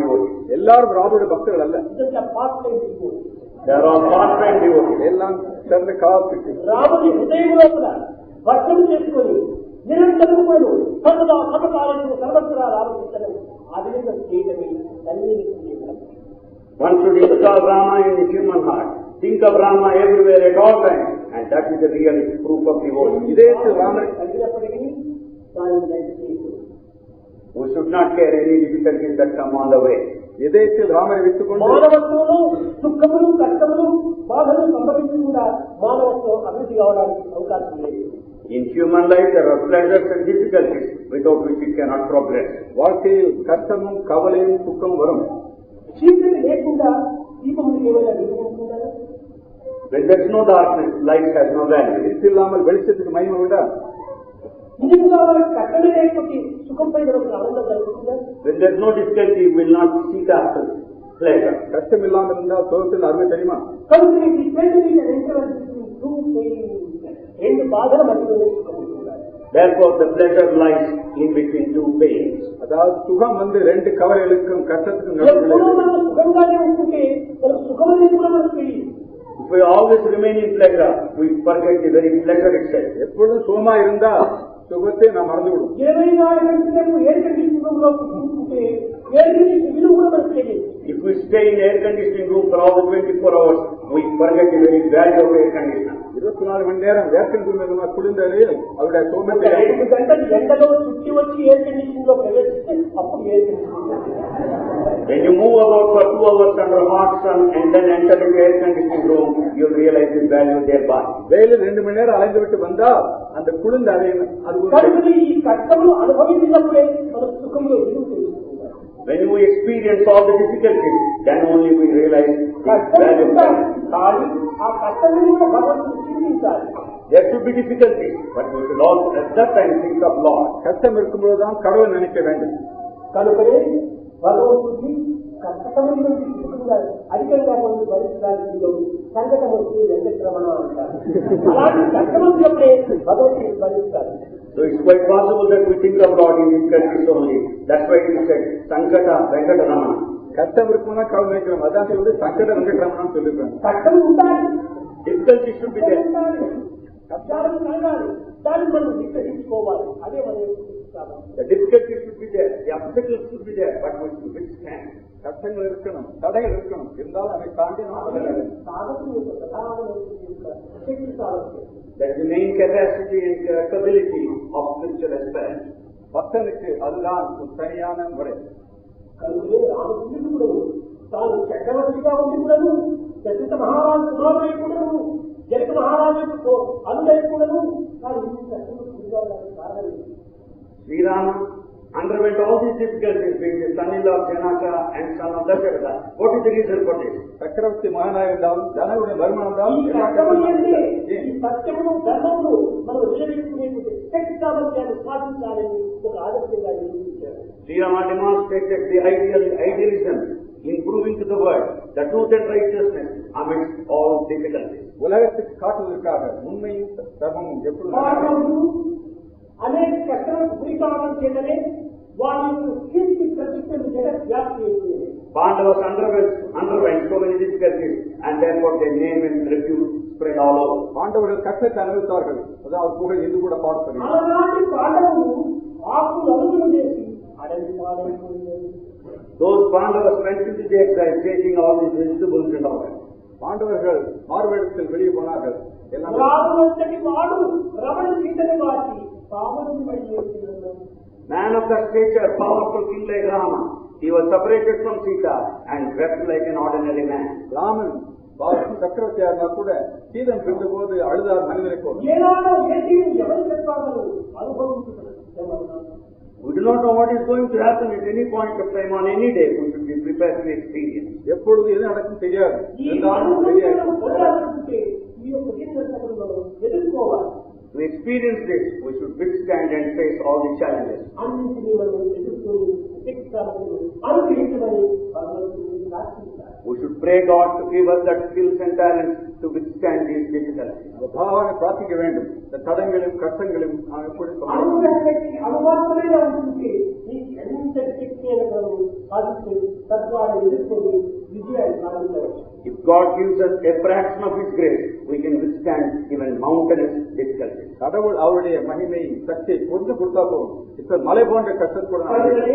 எல்லாரும் ராமுடைய பக்தர்கள் அல்ல. ఇదంతా part time devotee. They are all part-time devotees. எல்லாம் சிறந்த காலத்துக்கு రాముని హృదయం లోపల వర్షం చేసుకొని నిరంతరం కూడా సర్వదా సర్వకాలంలో సర్వత్రా రామకృష్ణను ఆ విధంగా చేయడమే తల్లి. One should install Rama in the human heart. Think of Rama everywhere at all times, and that is the real proof of devotion. ఇదే రాముని తగ్గినప్పటికీ దాన్ని చేయకూడదు. We should not care any difficulties that come on the way. ఏదైతే రాముని విత్తుకుంటూ మానవత్వంలో దుఃఖములు కష్టములు బాధలు సంభవించకుండా మానవత్వం అభివృద్ధి కావడానికి అవకాశం లేదు. In human life there are pleasures and difficulties without which it cannot progress. வாழ்க்கையில் கஷ்டமும் கவலையும் துக்கம் வரும். చీకటి లేకుండా దీపములు ఏమైనా వెలుగుతుందా? When there is no darkness, light has no value. இருட்டில்லாமல் வெளிச்சத்துக்கு மகிமை உண்டா? నిజంగా వాళ్ళకి కష్టమే లేకపోతే సుఖం పైన ఒక ఆనందం కలుగుతుందా? When there is no difficulty, you will not seek after pleasure. கஷ்டம் இல்லாமல் இருந்தால் சுகத்தின் அருமை தெரியுமா? కనుక ఈ ప్రేమ రెండు బాధల మధ్యలోనే సుఖం ఉంటున్నారు. Therefore, the pleasure lies in between two pains. அதாவது சுகம் வந்து ரெண்டு கவலைகளுக்கும் கஷ்டத்துக்கும் ఎప్పుడూ நடுவில் మనం సుఖంగానే ఉంటుంటే మనకు సుఖం అనేది కూడా మనకు తెలియదు. If we always remain in pleasure, we forget the very pleasure itself. எப்பொழுதும் சுகமா இருந்தா சுகத்தை நாம் மறந்து விடும். ఇరవై నాలుగు గంటలకు ఎయిర్ కండిషనింగ్ లో కూర్చుంటే ఎయిర్ కండిషన్ విలువ కూడా మనకు తెలియదు. If we stay in air conditioning room for all the twenty-four hours, we forget the very value of air conditioner. இருபத்தி நாலு மணி நேரம் வேர்க்கன் మీద குளிர்ந்தாலே அவருடைய சோமத்தை రెండు గంటలు ఎండలో చుట్టి వచ్చి ఎయిర్ కండిషన్ లో ప్రవేశిస్తే అప్పుడు air condition. When you move about for two hours under hot sun and then enter into air conditioning room, you will realize the value thereby. வெயில ரெண்டு மணி நேரம் அலைந்து விட்டு வந்தா அந்த குளிர்ந்த அறையில் కనుక ఈ కష్టములు అనుభవించినప్పుడే మన సుఖంలో విలువ తెలుస్తుంది. When you experience all the difficulties, then only we realize the value. కానీ ఆ కష్టములను భగవంతుడు చింతించాలి. There should be difficulties, but we should also at that time think of Lord. கஷ்டம் இருக்கும்போதுதான் கடவுளை நினைக்க வேண்டும். కనుకనే భగవంతుడికి కష్టముల నుంచి సుఖంగా అధికంగా మంది భరించడానికి సంకటం వస్తే వెంకటరమణ అంటారు. అలాంటి కష్టం వచ్చినప్పుడే భగవంతుడిని భరిస్తారు. So it's quite possible that we think of Lord in difficulties only. That's why he said, Sankata Venkatarama. கஷ்டம் இருக்கும்னா கடவுள் நினைக்கிறோம். அதான் சொல்லி சங்கட வெங்கட்ராமன் சொல்லிருக்காங்க. కష్టం ఉండాలి, Difficulty should be there. కష్టాలు కలగాలి, దాన్ని మనం విస్తరించుకోవాలి. అదే మనం చూపిస్తాము. The difficulty should be there. The obstacles should be there, but we should withstand. கஷ்டங்கள் இருக்கணும், தடைகள் இருக்கணும், இருந்தாலும் அதை தாண்டி நாம் வளரணும். సాధకుల యొక్క ప్రధానమైన శక్తి సాధన. That is the main capacity and capability of spiritual aspirant. பக்தனுக்கு அதுதான் சரியான முறை. కనుకనే రామకృష్ణుడు కూడా తాను చక్రవర్తిగా ఉండి కూడాను, దశరథ మహారాజు కుమారుడై కూడాను, జనక మహారాజుకు అనుడై కూడాను తాను ఈ కష్టములకు కారణం. Sri Rama underwent all these difficulties being the son-in-law of Janaka and son of Dasharatha. What is the reason for this? చక్రవర్తి మహానాయ இருந்தாலும் ஜனகுடைய வருமானம் இருந்தாலும் ఈ కష్టములు ఏంటి? ఈ సత్యమును ధర్మమును మనం నిలబెట్టుకునేటువంటి శక్తి సామర్థ్యాన్ని సాధించాలని ఒక ఆదర్శంగా నిరూపించారు. Sri Rama demonstrated the ideal idealism in proving to the world the truth and righteousness amidst all difficulties. உலகத்துக்கு காட்டுவதற்காக உண்மையும் தர்மமும் எப்பொழுதும் అనేక కష్టాలకు గురి కావడం చేతనే వారి కీర్తి ప్రతిష్టలు జగత్ వ్యాప్తి అయిపోయింది. Pandavas underwent, underwent so many difficulties and therefore their name and repute spread all over. பாண்டவர்கள் கஷ்டத்தை அனுபவித்தார்கள். அதாவது புகழ் இது கூட பாடுகிறது. అలాంటి పాండవులు ఆకులు అడుగులు చేసి అడవి పాడైపోయింది. Those Pandavas went into the exile taking all these vegetables and all that. பாண்டவர்கள் மார்வேடத்தில் வெளியே போனார்கள். எல்லாம் రాజులంతటి వాడు రమణ సీతని వాటి పావని పడిపోయింది. Man of that stature, powerful king like Rama, he was separated from Sita and wept like an ordinary man. Raman சக்கரவர்த்தியா இருந்தா கூட சீதம் பிரிந்த போது அழுதார் மனிதனை போல. ఏనాడో ఏంటి ఎవరు చెప్పాలని అనుభవించుకున్నారు. We do not know what is going to happen at any point of time on any day. We should be prepared to experience. எப்பொழுது எது நடக்கும் தெரியாது. ఎదుర్కోవాలి. To experience this, we should withstand and face all the challenges. అన్నింటినీ మనం ఎదుర్కొని శక్తిశాలను అనుగ్రహించమని భగవంతుడిని ప్రార్థించాలి. We should pray God to give us that skills and talents to withstand these difficulties. பகவானை பிரார்த்திக்க வேண்டும். இந்த தடங்களையும் கஷ்டங்களையும் எப்படி అనుగ్రహ శక్తి అనువాదమైన ఉంటుంది. ఈ ఎంత శక్తి శక్తి అయిన సాధించి తత్వాన్ని ఎదుర్కొని విజయాన్ని సాధించవచ్చు. If God gives us a fraction of His grace, we can withstand even mountainous difficulties. கடவுள் அவருடைய மகிமை சக்தியை கொஞ்சம் கொடுத்தா போதும், இப்ப மலை போன்ற கஷ்டம் கூட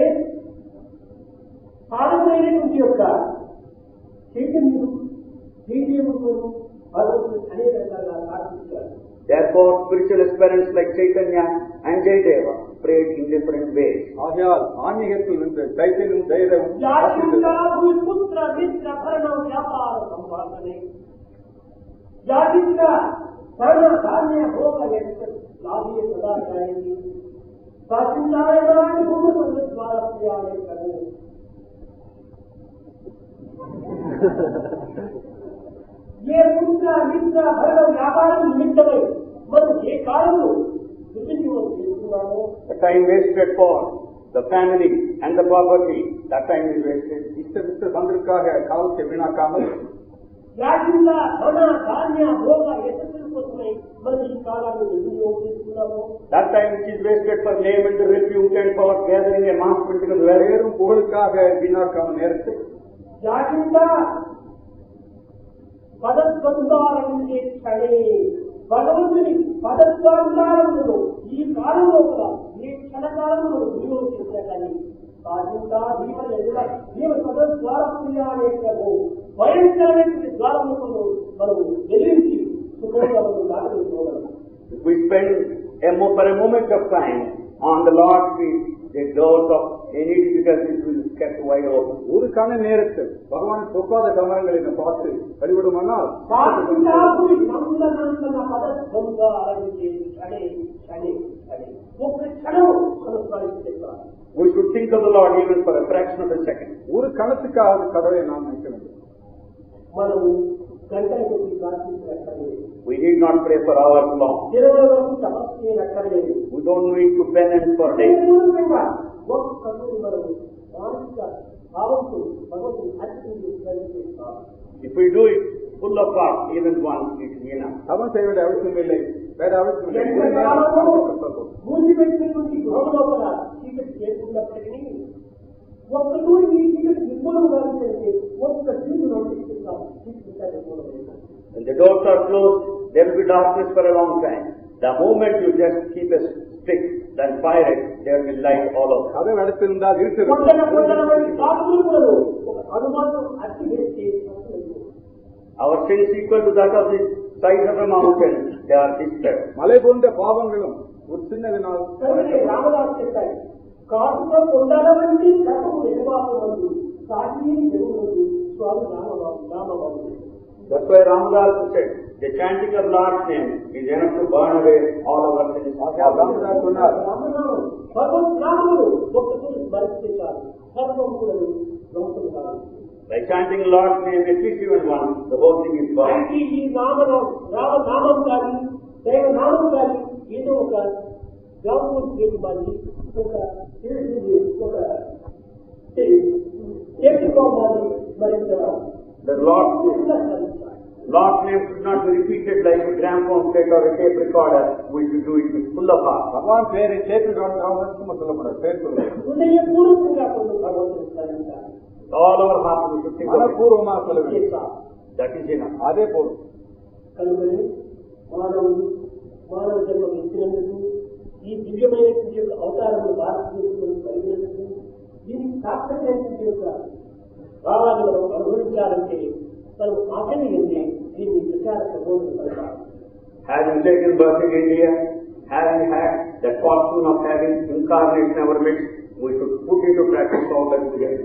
సాధమైనటువంటి యొక్క చైతన్యం చైతన్యమును భగవంతుడు అనేక రకాలుగా సాధించారు. Therefore, spiritual aspirants like Chaitanya and Jayadeva prayed in different ways. ஆகையால் ஆன்மீகத்தில் நின்று சைத்தன்யம் தைரியம் పుత్ర మిత్ర భరణ వ్యాపార సంపాదనే జాతిక భరణ ధాన్య భోగ లాభీయ సదాచార్య సాచించాయనాన్ని భూమి ద్వారా ప్రియాలే కరు ఏ పుత్ర మిత్ర భరణ వ్యాపారం నిమిత్తమై మనం ఏ కాలంలో దుర్వినియోగం చేస్తున్నామో The time wasted for the family and the property, that time is wasted. இஷ்ட விஷ்ட சந்திற்காக காலத்தை வீணாக்காமல் యాజిల్లా ధన ధాన్య భోగ యశస్సుల కోసమై మనం ఈ కాలాన్ని దుర్వినియోగం చేస్తున్నాము. That time which is wasted for name and repute and for gathering a mass political வேறும் புகழுக்காக வீணாக்காமல் நேரத்தை యాజిల్లా పదద్వందాలనే క్షణే భగవంతుని పదద్వందాలను ఈ కాలంలో కూడా ఈ క్షణకాలంలో మనం వినియోగం చేసినా కానీ బాధ్యత జీవన ఎదుట జీవ పదద్వార క్రియాలేఖకు భయంకరమైన ద్వారములను మనం ఎదిరించి సుఖంగా మనం దాటవేసుకోగలం. If we spend a mo- for a moment of time on the Lord's feet, the doors of any difficulties will be kept wide open. ஒரு கண நேரத்தில் பகவான் சொல்லாத கமலங்களை பார்த்து வழிபடுமானால் సాక్షాత్తుని నందనందన పదద్వందాలనే క్షణే క్షణే క్షణే ఒక్క క్షణం అనుస్మరిస్తారు. We should think of the Lord even for a fraction of a second. ஒரு கணத்துக்காவது கடவுளை நாம் நினைக்க வேண்டும். మనం గంటల కొద్ది ప్రార్థించక్కర్లేదు. We need not pray for hours long. ఇరవై వరకు తపస్సు చేయనక్కర్లేదు. We don't need to penance for days. ఒక్క రోజు మనం మానసిక భావంతో భగవంతుని అర్పించి ప్రయత్నిస్తాం. If we do it full of heart, even once, it is enough. தவம் செய்ய வேண்டிய அவசியம் இல்லை, வேற அவசியம் இல்லை. మూసిపెట్టినటువంటి గృహం లోపల చీకటి చేరుకున్నప్పటికీ ఒక్క తూరి ఈ చీకటి నిర్మూలంగా ఉంటే ఒక్క చీకు నోటిస్తాం. When the doors are closed, there will be darkness for a long time. The moment you just keep a stick, then fire it, there will be light all over. கதை நடத்திருந்தால் இருக்கிறது. Our sins equal to that of the size of a mountain, they are disturbed. மலை போன்ற பாவங்களும் ஒரு சின்னதினால் రామదాస్ చెప్పారు, కాసులో కొండలవంటి కథము నిర్వాహకులు సాటి దేవుడు స్వామి Ramababu Ramababu. That's why Ramadas said, the chanting of Lord's name is enough to burn away all our sins. Ramdas ఉన్నారు, రామనామం భగవద్ నామములు ఒక్కసారి స్మరిస్తే చాలు సర్వం కూడా ధ్వంసం కాదు. By chanting Lord's name at least even once, the whole thing is burned. ఈ నామం రామనామం కానీ దైవ నామం కానీ ఏదో ఒక గ్రామం చేతి మాది ఒక ఒక చేసుకోవాలి. మరింత The Lord's name, Lord's name should not be repeated like a gramophone set or a tape recorder. We should do it with full of heart. பகவான் பேரை சேர்த்து சும்மா சொல்லப்படாது, பேர் சொல்லுங்கள். హృదయపూర్వకంగా కొన్ని భగవంతుని స్మరించాలి. All our heart we should think of it. మనపూర్వமாக சொல்ல வேண்டும். That is enough. அதே போதும். కనుకని మానవుడు మానవ జన్మ ఇచ్చినందుకు ఈ దివ్యమైనటువంటి యొక్క అవతారములు భారతదేశంలో కలిగినందుకు దీనికి సార్థకమైనటువంటి యొక్క భావాన్ని మనం అనుభవించాలంటే మనం ఆచరించి దీన్ని ప్రచార ప్రబోధన పడతాం. Having taken birth in India, having had the fortune of having incarnation in our midst, we should put into practice all that we get.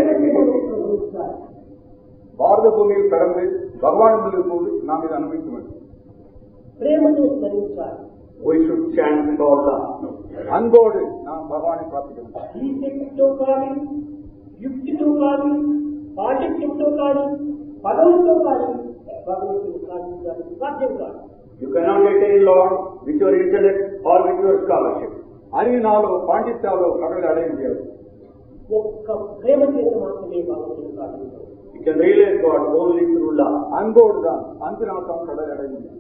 பாரத பூமியில் பிறந்து பகவான் போது நாம் இதை அனுபவிக்க வேண்டும். ప్రేమతో స్మరించాలి. We should chant with all love. அன்போடு நாம் பகவானை பிரார்த்திக்க வேண்டும். ఈ శక్తితో కానీ యుక్తితో కానీ పాండిత్యంతో కానీ పదవులతో కానీ భగవంతుని సాధించడానికి సాధ్యం కాదు. You cannot attain Lord with your intellect or with your scholarship. அறிவினாலோ பாண்டித்யாலோ கடவுளை அடைய முடியாது. ఒక్క ప్రేమ చేత మాత్రమే భగవంతుని సాధించాలి. You can realize God only through love. அன்போடு தான் அன்பினால் தான் கடவுளை அடைய முடியும்.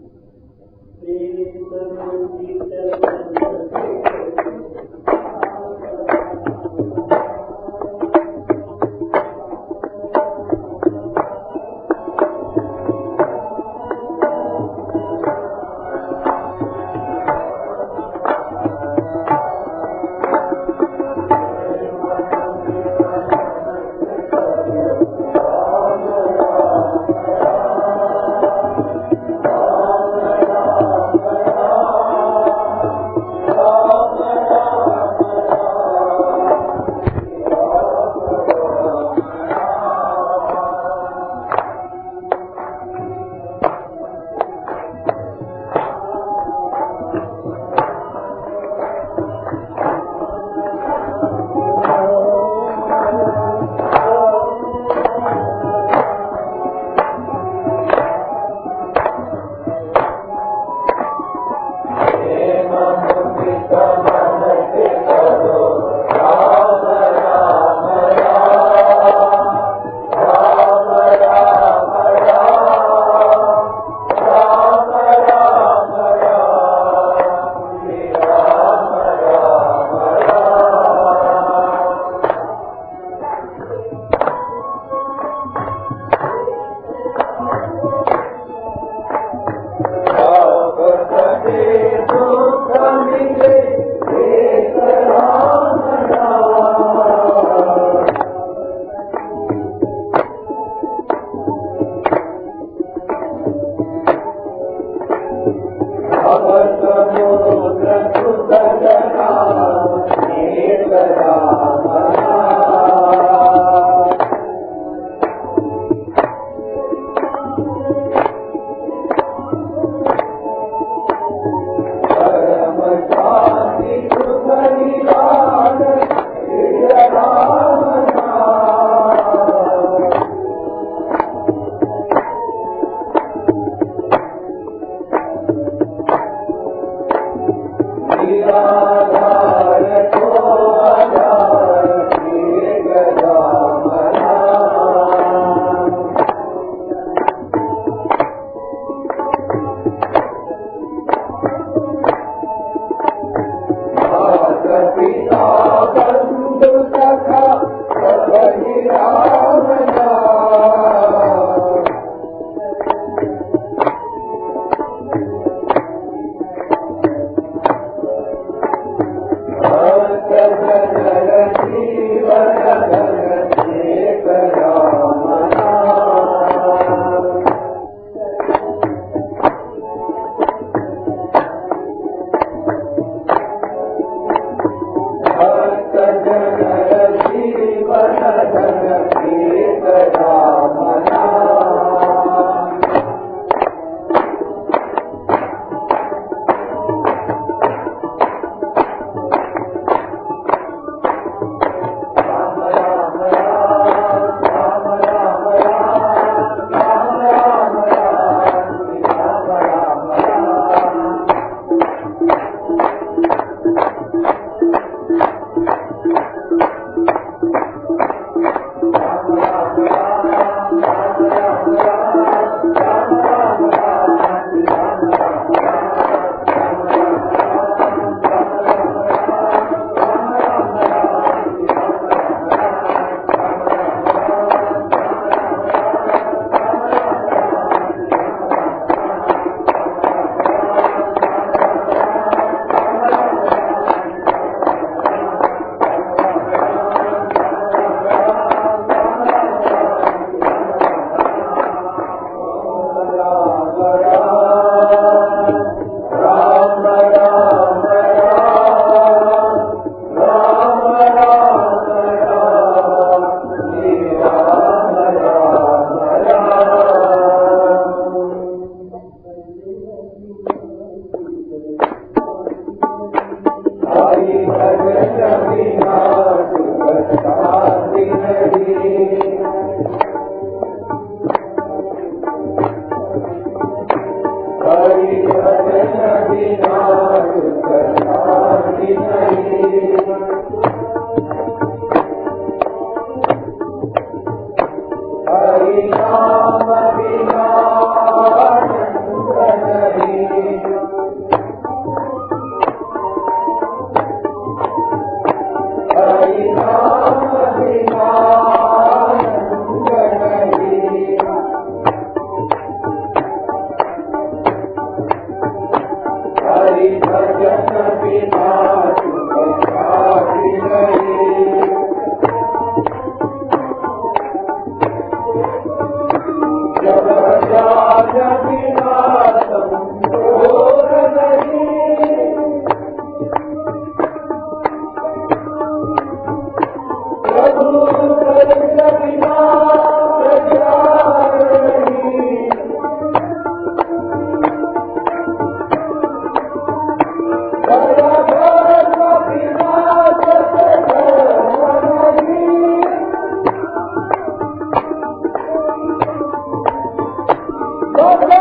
God